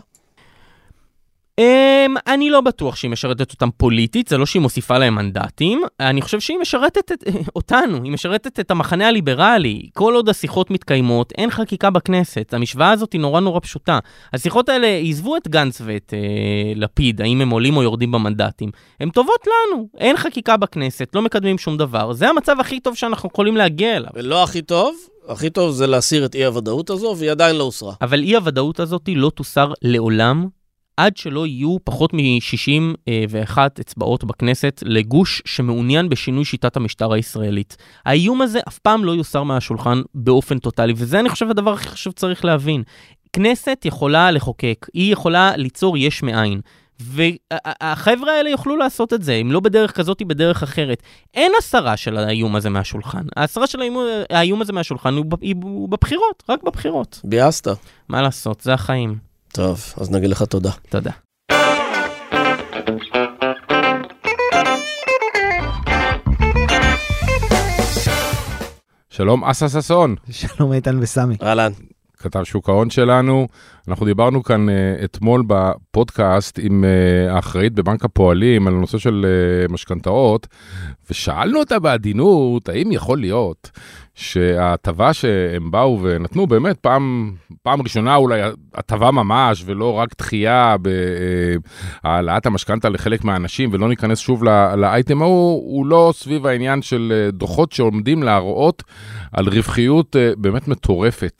Um, אני לא בטוח שהיא משרתת אותם פוליטית, זה לא שהיא מוסיפה להם מנדטים, אני חושב שהיא משרתת את, אותנו, היא משרתת את המחנה הליברלי, כל עוד השיחות מתקיימות, אין חקיקה בכנסת, המשוואה הזאת היא נורא נורא פשוטה, השיחות האלה עזבו את גנץ ואת uh, לפיד, האם הם עולים או יורדים במנדטים, הן טובות לנו, אין חקיקה בכנסת, לא מקדמים שום דבר, זה המצב הכי טוב שאנחנו יכולים להגיע אליו. ולא הכי טוב? הכי טוב זה להסיר את אי הוודאות הזו, והיא עדיין לא הוסרה. אבל אי הוודאות הזאת לא תוסר לעולם, עד שלא יהיו פחות מ-שישים ואחת אצבעות בכנסת לגוש שמעוניין בשינוי שיטת המשטר הישראלית. האיום הזה אף פעם לא יוסר מהשולחן באופן טוטלי, וזה אני חושב הדבר הכי חשוב צריך להבין. כנסת יכולה לחוקק, היא יכולה ליצור יש מאין, והחבר'ה האלה יוכלו לעשות את זה, אם לא בדרך כזאת, היא בדרך אחרת. אין הסרה של האיום הזה מהשולחן. הסרה של האיום, האיום הזה מהשולחן הוא בבחירות, רק בבחירות. ביאסת. מה לעשות, זה החיים. טוב, אז נגיד לך תודה. תודה. שלום, אסה ססון. שלום איתן וסמי. אהלן. כתב שוק ההון שלנו. אנחנו דיברנו כאן uh, אתמול בפודקאסט עם uh, האחראית בבנק הפועלים על הנושא של uh, משכנתאות, ושאלנו אותה בעדינות, האם יכול להיות שההטבה שהם באו ונתנו באמת פעם, פעם ראשונה אולי הטבה ממש, ולא רק דחייה בהעלאת המשכנתה לחלק מהאנשים, ולא ניכנס שוב לאייטם ההוא, הוא לא סביב העניין של דוחות שעומדים להראות על רווחיות באמת מטורפת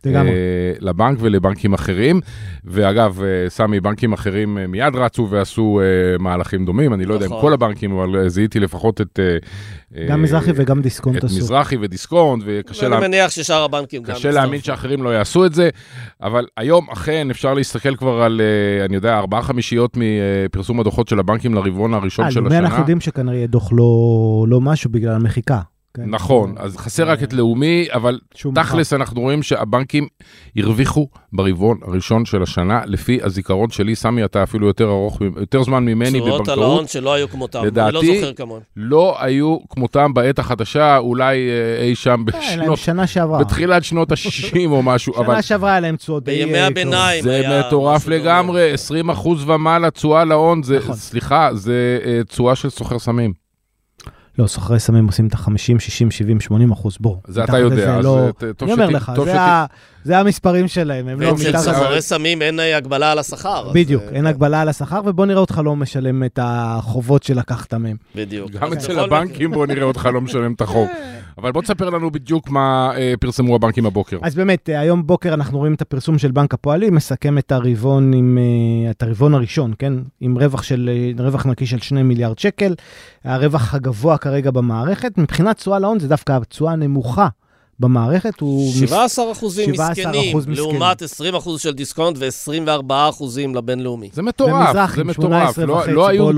לבנק ולבנקים אחרים, ואגב, סמי, בנקים אחרים מיד רצו ועשו מהלכים דומים, אני לא יודע אם כל הבנקים, אבל זיהיתי לפחות את... גם מזרחי וגם דיסקונט את עשו. מזרחי ודיסקונט, וקשה אני מניח ששאר הבנקים גם... קשה להאמין שאחרים לא יעשו את זה, אבל היום אכן אפשר להסתכל כבר על, אני יודע, ארבעה חמישיות מפרסום הדוחות של הבנקים לרבעון הראשון של השנה. אנחנו יודעים שכנראה יהיה דוח לא משהו בגלל המחיקה. נכון, אז חסר רק את לאומי, אבל תכלס אנחנו רואים שהבנקים הרוויחו ברבעון הראשון של השנה, לפי הזיכרון שלי, סמי, אתה אפילו יותר ארוך, יותר זמן ממני בבנקאות. תשואות על ההון שלא היו כמותם, אני לא זוכר כמון. לא היו כמותם בעת החדשה, אולי אי שם בשנות... שנה שעברה. בתחילת שנות ה-שישים או משהו, אבל... שנה שעברה היה להם תשואות. בימי הביניים זה מטורף לגמרי, עשרים אחוז ומעלה תשואה להון, סליחה, זה תשואה של סוחר סמים. לא, סוחרי סמים עושים את ה-חמישים, שישים, שבעים, שמונים אחוז, בוא. זה אתה יודע, אז אני אומר לך, זה המספרים שלהם. ואצל סוחרי סמים אין הגבלה על השכר. בדיוק, אין הגבלה על השכר, ובוא נראה אותך לא משלם את החובות שלקחת מהם. בדיוק. גם אצל הבנקים בוא נראה אותך לא משלם את החוב. אבל בוא תספר לנו בדיוק מה פרסמו הבנקים הבוקר. אז באמת, היום בוקר אנחנו רואים את הפרסום של בנק הפועלים, מסכם את הרבעון עם, את הרבעון הראשון, כן? עם רווח של, רווח נקי של שני מיליארד שקל. הרווח הגבוה כרגע במערכת, מבחינת תשואה להון זה דווקא התשואה הנמוכה במערכת. הוא שבעה עשר אחוזים מסכנים, לעומת עשרים אחוז של דיסקונט ו-עשרים וארבעה אחוזים לבינלאומי. זה מטורף, זה מטורף. לא היו,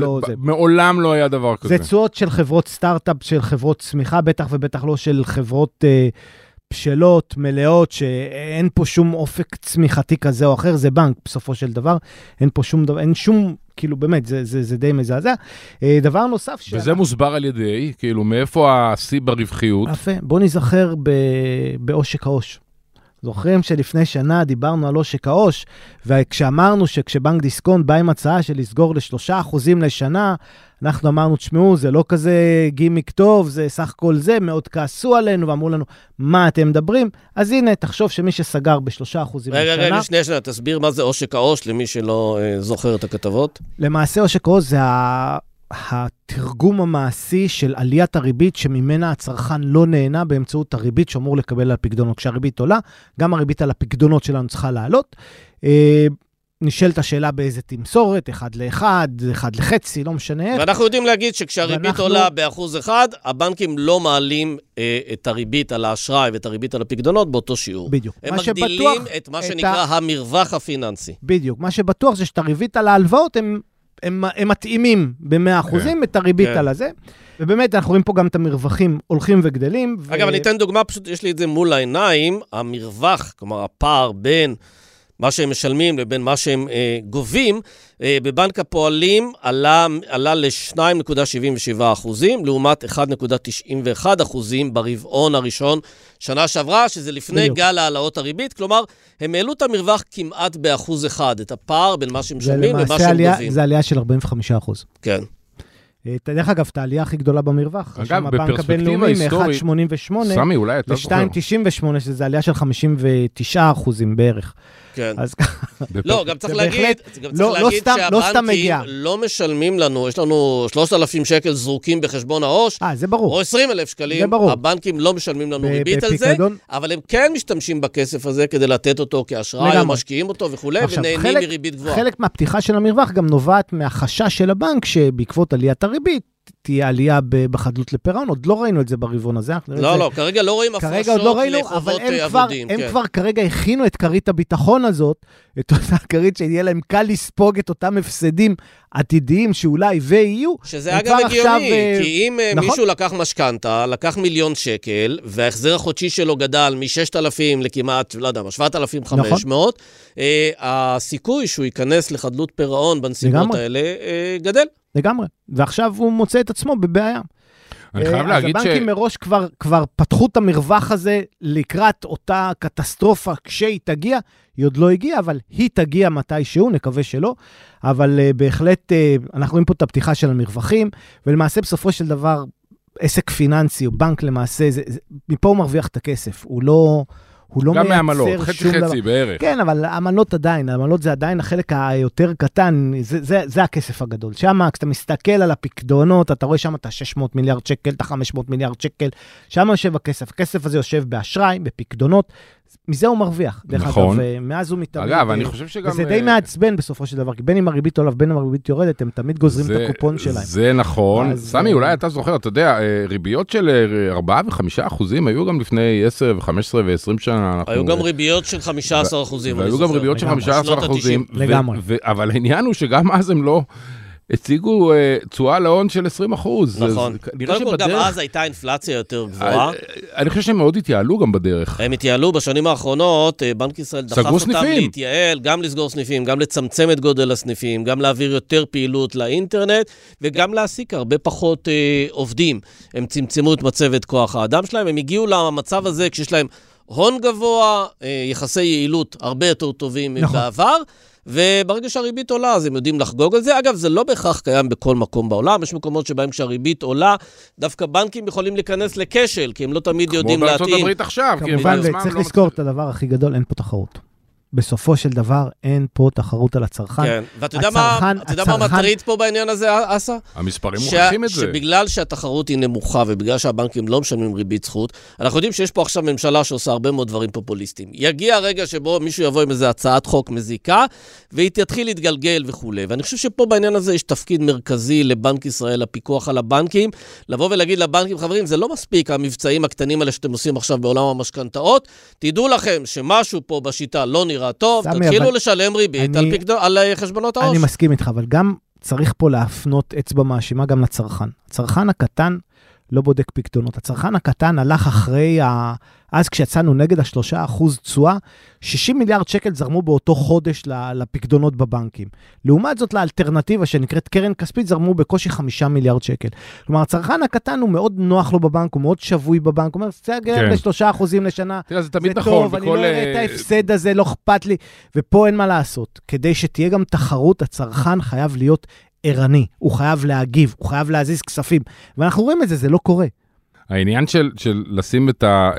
מעולם לא היה דבר כזה. זה תשואות של חברות סטארט-אפ, של חברות צמיחה, בטח ובטח לא של חברות בשלות, מלאות, שאין פה שום אופק צמיחתי כזה או אחר, זה בנק בסופו של דבר, אין פה שום דבר, אין שום, כאילו באמת, זה, זה, זה די מזעזע. דבר נוסף ש... וזה מוסבר על ידי, כאילו, מאיפה השיא ברווחיות? יפה, בוא נזכר בעושק העוש. זוכרים שלפני שנה דיברנו על עושק העוש, וכשאמרנו שכשבנק דיסקונט בא עם הצעה של לסגור לשלושה אחוזים לשנה, אנחנו אמרנו, תשמעו, זה לא כזה גימיק טוב, זה סך כל זה, מאוד כעסו עלינו, ואמרו לנו, מה אתם מדברים? אז הנה, תחשוב שמי שסגר בשלושה אחוזים לשנה... רגע, רגע, שנייה, שנייה, תסביר מה זה עושק העוש, למי שלא אה, זוכר את הכתבות. למעשה, עושק העוש זה ה... התרגום המעשי של עליית הריבית שממנה הצרכן לא נהנה באמצעות הריבית שאמור לקבל על הפקדונות. כשהריבית עולה, גם הריבית על הפקדונות שלנו צריכה לעלות. נשאלת השאלה באיזה תמסורת, אחד לאחד, אחד לחצי, לא משנה איך. ואנחנו יודעים להגיד שכשהריבית ואנחנו... עולה באחוז אחד, הבנקים לא מעלים אה, את הריבית על האשראי ואת הריבית על הפקדונות באותו שיעור. בדיוק. הם מגדילים את מה שנקרא ה... המרווח הפיננסי. בדיוק. מה שבטוח זה שאת הריבית על ההלוואות, הם, הם, הם מתאימים ב-מאה אחוזים את הריבית על הזה. ובאמת, אנחנו רואים פה גם את המרווחים הולכים וגדלים. אגב, ו... אני אתן דוגמה, פשוט יש לי את זה מול העיניים, המרווח, כלומר הפער בין מה שהם משלמים לבין מה שהם אה, גובים, אה, בבנק הפועלים עלה, עלה ל-שתיים נקודה שבעים ושבע אחוזים, לעומת אחד נקודה תשעים ואחת אחוזים ברבעון הראשון שנה שעברה, שזה לפני בדיוק. גל העלאות הריבית, כלומר, הם העלו את המרווח כמעט באחוז אחד, את הפער בין מה שהם משלמים למה שהם עלייה, גובים. זה עלייה של ארבעים וחמישה אחוז. כן. דרך אגב, את העלייה הכי גדולה במרווח. אגב, בפרספקטיבה היסטורית, מ-אחד נקודה שמונים ושמונה סמי, אולי אתה זוכר. ל-שתיים נקודה תשעים ושמונה, שזה עלייה של חמישים ותשעה אחוזים בערך. כן. אז לא, גם צריך להגיד, גם צריך להגיד שהבנקים לא משלמים לנו, יש לנו שלושת אלפים שקל זרוקים בחשבון העו"ש, אה, זה ברור. או עשרים אלף שקלים, הבנקים לא משלמים לנו ריבית על זה, אבל הם כן משתמשים בכסף הזה כדי לתת אותו כאשראי, או משקיעים אותו וכו', ונהנים מריבית גבוהה. חלק מהפתיחה של המרווח גם נובעת מהחשש של הבנק, שבעקבות עליית הריבית, תהיה עלייה בחדלות לפירעון, עוד לא ראינו את זה ברבעון הזה. לא, לא, כרגע לא רואים הפרשות לחובות אבודים. הם כבר כרגע הכינו את כרית הביטחון הזאת, את אותה כרית שיהיה להם קל לספוג את אותם הפסדים עתידיים שאולי ויהיו. שזה אגב הגיוני, כי אם מישהו לקח משכנתה, לקח מיליון שקל, וההחזר החודשי שלו גדל מ-ששת אלפים לכמעט, לא יודע, שבעת אלפים וחמש מאות, הסיכוי שהוא ייכנס לחדלות פירעון בנסיבות האלה גדל. לגמרי, ועכשיו הוא מוצא את עצמו בבעיה. אני חייב להגיד ש... אז הבנקים מראש כבר, כבר פתחו את המרווח הזה לקראת אותה קטסטרופה כשהיא תגיע, היא עוד לא הגיעה, אבל היא תגיע מתישהו, נקווה שלא, אבל uh, בהחלט uh, אנחנו רואים פה את הפתיחה של המרווחים, ולמעשה בסופו של דבר, עסק פיננסי או בנק למעשה, זה, זה, מפה הוא מרוויח את הכסף, הוא לא... הוא לא גם מהעמלות, חצי חצי בערך. כן, אבל העמלות עדיין, העמלות זה עדיין החלק היותר קטן, זה, זה, זה הכסף הגדול. שמה, כשאתה מסתכל על הפקדונות, אתה רואה שם את ה-שש מאות מיליארד שקל, את ה-חמש מאות מיליארד שקל, שם יושב הכסף. הכסף הזה יושב באשראי, בפקדונות, מזה הוא מרוויח. נכון. דרך אגב, מאז הוא מתאבד. אגב, אני חושב שגם... וזה די מעצבן בסופו של דבר, כי בין אם הריבית עולה ובין אם הריבית יורדת, הם תמיד גוזרים את הקופון שלהם. זה נכון. סמי, אולי אתה זוכר, אתה יודע, ריביות של ארבעה וחמישה אחוזים היו גם לפני עשר וחמש עשרה ועשרים שנה. היו גם ריביות של חמישה עשר אחוזים. והיו גם ריביות של חמישה עשר אחוזים. לגמרי. אבל העניין הוא שגם אז הם לא... הציגו תשואה להון של עשרים אחוז. נכון. קודם כל גם אז הייתה אינפלציה יותר גבוהה. אני חושב שהם מאוד התייעלו גם בדרך. הם התייעלו בשנים האחרונות, בנק ישראל דחף אותם להתייעל, גם לסגור סניפים, גם לצמצם את גודל הסניפים, גם להעביר יותר פעילות לאינטרנט, וגם להעסיק הרבה פחות עובדים. הם צמצמו את מצבת כוח האדם שלהם, הם הגיעו למצב הזה כשיש להם הון גבוה, יחסי יעילות הרבה יותר טובים מבעבר, וברגע שהריבית עולה, אז הם יודעים לחגוג על זה. אגב, זה לא בהכרח קיים בכל מקום בעולם. יש מקומות שבהם כשהריבית עולה, דווקא בנקים יכולים להיכנס לכשל, כי הם לא תמיד יודעים להתאים. כמו בארצות הברית עכשיו. כמובן, וצריך לזכור את הדבר הכי גדול, אין פה תחרות. בסופו של דבר, אין פה תחרות על הצרכן. כן, ואתה יודע מה, אתה יודע מה מטריד פה בעניין הזה, אסה? המספרים מוכיחים את זה. שבגלל שהתחרות היא נמוכה, ובגלל שהבנקים לא משלמים ריבית זכות, אנחנו יודעים שיש פה עכשיו ממשלה שעושה הרבה מאוד דברים פופוליסטיים. יגיע הרגע שבו מישהו יבוא עם איזו הצעת חוק מזיקה, והיא תתחיל להתגלגל וכו'. ואני חושב שפה בעניין הזה יש תפקיד מרכזי לבנק ישראל, הפיקוח על הבנקים, לבוא ולהגיד לבנקים, חברים, זה לא מספיק המבצעים הקטנים האלה שאתם עושים עכשיו בעולם המשכנתאות. תדעו לכם שמשהו פה בשיטה לא נראה טוב, תתחילו לשלם ריבית על חשבונות העו"ש. אני מסכים איתך, אבל גם צריך פה להפנות אצבע מאשימה גם לצרכן. הצרכן הקטן לא בודק פקדונות. הצרכן הקטן הלך אחרי, ה... אז כשיצאנו נגד השלושה אחוז תשואה, שישים מיליארד שקל זרמו באותו חודש לפקדונות בבנקים. לעומת זאת, לאלטרנטיבה שנקראת קרן כספית, זרמו בקושי חמישה מיליארד שקל. כלומר, הצרכן הקטן הוא מאוד נוח לו בבנק, הוא מאוד שבוי בבנק, הוא אומר, זה גרם לשלושה אחוזים לשנה, תראה, זה תמיד זה נכון, טוב, אני לא אראה את ההפסד הזה, לא אכפת לי, ופה אין מה לעשות. כדי שתהיה גם תחרות, הצרכן חייב להיות ערני, הוא חייב להגיב, הוא חייב להזיז כספים, ואנחנו רואים את זה, זה לא קורה. העניין של, של לשים את, ה,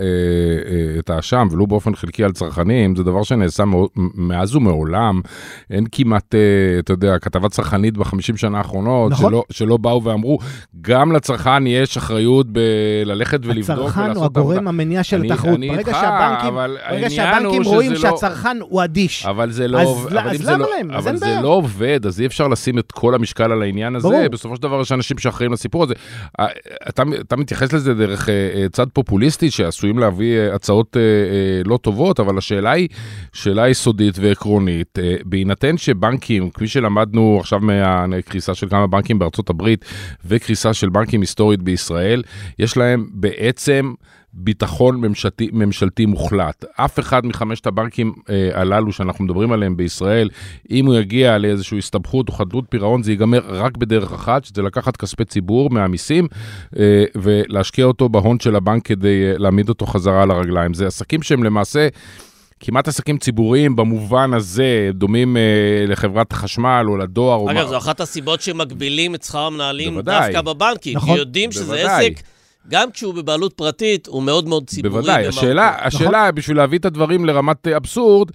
את האשם, ולא באופן חלקי על צרכנים, זה דבר שנעשה מאז ומעולם. אין כמעט, אתה יודע, כתבת צרכנית בחמישים שנה האחרונות, נכון. שלא, שלא באו ואמרו, גם לצרכן יש אחריות בללכת ולבדוק. הצרכן הוא הגורם המניע של התחרות. ברגע שהבנקים, ברגע שהבנקים רואים שהצרכן הוא אדיש. אבל זה לא, אז, אבל אז למה להם? אבל זה לא עובד, אז אי אפשר לשים את כל המשקל על העניין הזה. ברור. בסופו של דבר יש אנשים שאחראים לסיפור הזה. אתה, אתה מתייחס לזה דרך צד פופוליסטי, שעשויים להביא הצעות לא טובות, אבל השאלה היא, שאלה יסודית ועקרונית, בהינתן שבנקים, כפי שלמדנו עכשיו מהקריסה של כמה בנקים בארצות הברית, וקריסה של בנקים היסטורית בישראל, יש להם בעצם ביטחון ממשלתי, ממשלתי מוחלט. אף אחד מחמשת הבנקים אה, הללו שאנחנו מדברים עליהם בישראל, אם הוא יגיע לאיזושהי הסתבכות או חדלות פירעון, זה ייגמר רק בדרך אחת, שזה לקחת כספי ציבור מהמיסים, אה, ולהשקיע אותו בהון של הבנק כדי אה, להעמיד אותו חזרה על הרגליים. זה עסקים שהם למעשה כמעט עסקים ציבוריים במובן הזה, דומים אה, לחברת חשמל או לדואר. אגב, או זו אחת הסיבות שמגבילים את שכר המנהלים בוודאי. דווקא בבנקים, נכון. כי יודעים שזה בוודאי. עסק, גם כשהוא בבעלות פרטית, הוא מאוד מאוד ציבורי. בוודאי, השאלה, השאלה בשביל להביא את הדברים לרמת אבסורד,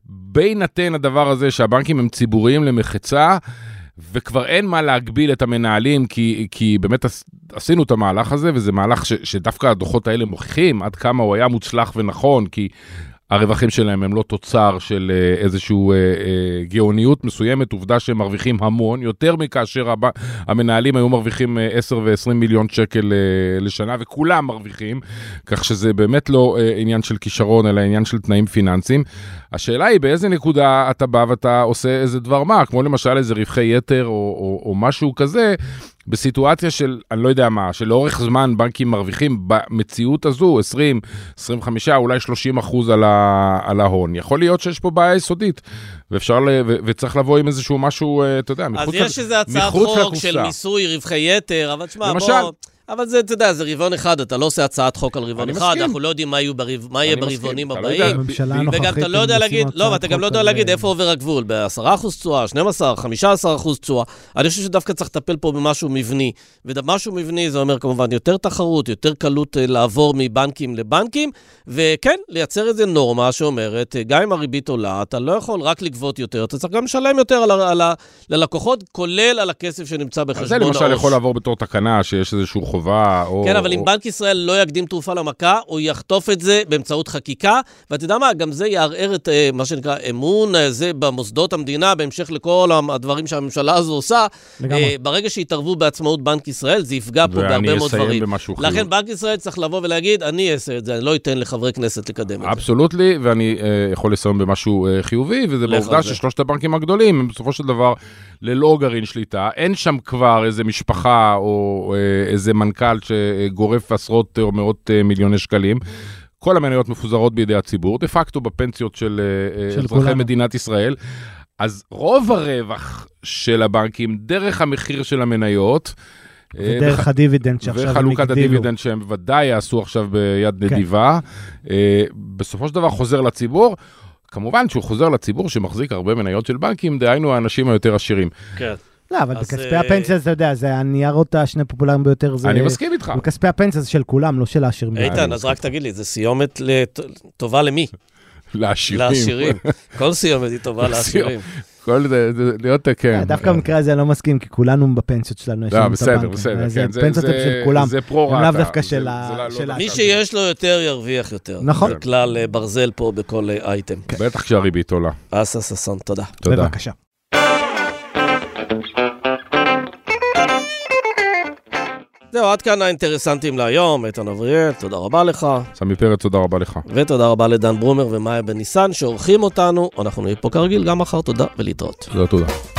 בהינתן הדבר הזה שהבנקים הם ציבוריים למחצה, וכבר אין מה להגביל את המנהלים, כי, כי באמת עשינו את המהלך הזה, וזה מהלך ש, שדווקא הדוחות האלה מוכיחים, עד כמה הוא היה מוצלח ונכון, כי הרווחים שלהם הם לא תוצר של איזשהו אה, אה, גאוניות מסוימת, עובדה שהם מרוויחים המון, יותר מכאשר הבא, המנהלים היו מרוויחים עשר ועשרים מיליון שקל אה, לשנה, וכולם מרוויחים, כך שזה באמת לא אה, עניין של כישרון, אלא עניין של תנאים פיננסיים. השאלה היא באיזה נקודה אתה בא ואתה עושה איזה דבר מה, כמו למשל איזה רווחי יתר או, או, או משהו כזה, בסיטואציה של, אני לא יודע מה, שלאורך זמן בנקים מרוויחים במציאות הזו, עשרים, עשרים וחמישה, אולי שלושים אחוז על, ה, על ההון. יכול להיות שיש פה בעיה יסודית, ואפשר, ל, ו, וצריך לבוא עם איזשהו משהו, אתה יודע, מחוץ לקופסה. אז יש איזו הצעת חוק של מיסוי רווחי יתר, אבל תשמע, בוא... אבל זה, אתה יודע, זה רבעון אחד, אתה לא עושה הצעת חוק על רבעון אחד, מסכים. אנחנו לא יודעים מה, ברב... מה יהיה ברבעונים הבאים, וגם אתה לא יודע להגיד, לא, ואתה גם לא יודע להגיד איפה עובר הגבול, ב-עשרה אחוז תשואה, שנים עשר, חמישה עשר אחוז תשואה, אני חושב שדווקא צריך לטפל פה במשהו מבני, ומשהו מבני זה אומר כמובן יותר תחרות, יותר קלות לעבור מבנקים לבנקים, וכן, לייצר איזו נורמה שאומרת, גם אם הריבית עולה, אתה לא יכול רק לגבות יותר, אתה צריך גם לשלם יותר על ה... על ה... ללקוחות, כולל על הכסף שנמצא בחשבון זה למשל יכול לעבור בתור תקנה שיש איזשהו חובה, או... כן, אבל אם בנק ישראל לא יקדים תרופה למכה, הוא יחטוף את זה באמצעות חקיקה, ואתה יודע מה, גם זה יערער את מה שנקרא אמון, זה במוסדות המדינה, בהמשך לכל הדברים שהממשלה הזו עושה, ברגע שיתערבו בעצמאות בנק ישראל, זה יפגע פה בהרבה מאוד דברים. לכן בנק ישראל צריך לבוא ולהגיד, אני אעשה את זה, אני לא אתן לחברי כנסת לקדם את זה. אבסולוטלי, ואני יכול לסיים במשהו חיובי, וזה בעובדה ששלושת הבנקים הגדולים, הם בסופו של דבר ללא גרעין שליטה, אין שם כבר איזה משפחה או איזה מנכ"ל שגורף עשרות או מאות מיליוני שקלים. כל המניות מפוזרות בידי הציבור, דה פקטו בפנסיות של אזרחי מדינת ישראל. אז רוב הרווח של הבנקים, דרך המחיר של המניות, ודרך הדיבידנד שעכשיו הם הגדילו. וחלוקת הדיבידנד שהם ודאי יעשו עכשיו ביד נדיבה, בסופו של דבר חוזר לציבור, כמובן שהוא חוזר לציבור שמחזיק הרבה מניות של בנקים, דהיינו האנשים היותר עשירים. כן. לא, אבל בכספי הפנסיה, אתה יודע, זה הניירות השני פופולריים ביותר. אני מסכים איתך. בכספי הפנסיה זה של כולם, לא של העשירים. איתן, אז רק תגיד לי, זה סיומת טובה למי? לעשירים. לעשירים. כל סיומת היא טובה לעשירים. כל זה, להיות, כן. דווקא במקרה הזה אני לא מסכים, כי כולנו בפנסיות שלנו. לא, בסדר, בסדר. זה פנסיות של כולם. זה פרו-רטה. הם לאו דווקא של ה... מי שיש לו יותר ירוויח יותר. נכון. זה כלל ברזל פה בכל אייטם. בטח כשהריבית עולה. אסה ססון, תודה. תודה. בבקשה. זהו, עד כאן האינטרסנטים להיום. איתן אבריאל, תודה רבה לך. סמי פרץ, תודה רבה לך. ותודה רבה לדן ברומר ומאיה בניסן שעורכים אותנו. אנחנו נהיה פה כרגיל גם מחר, תודה ולהתראות. תודה, תודה.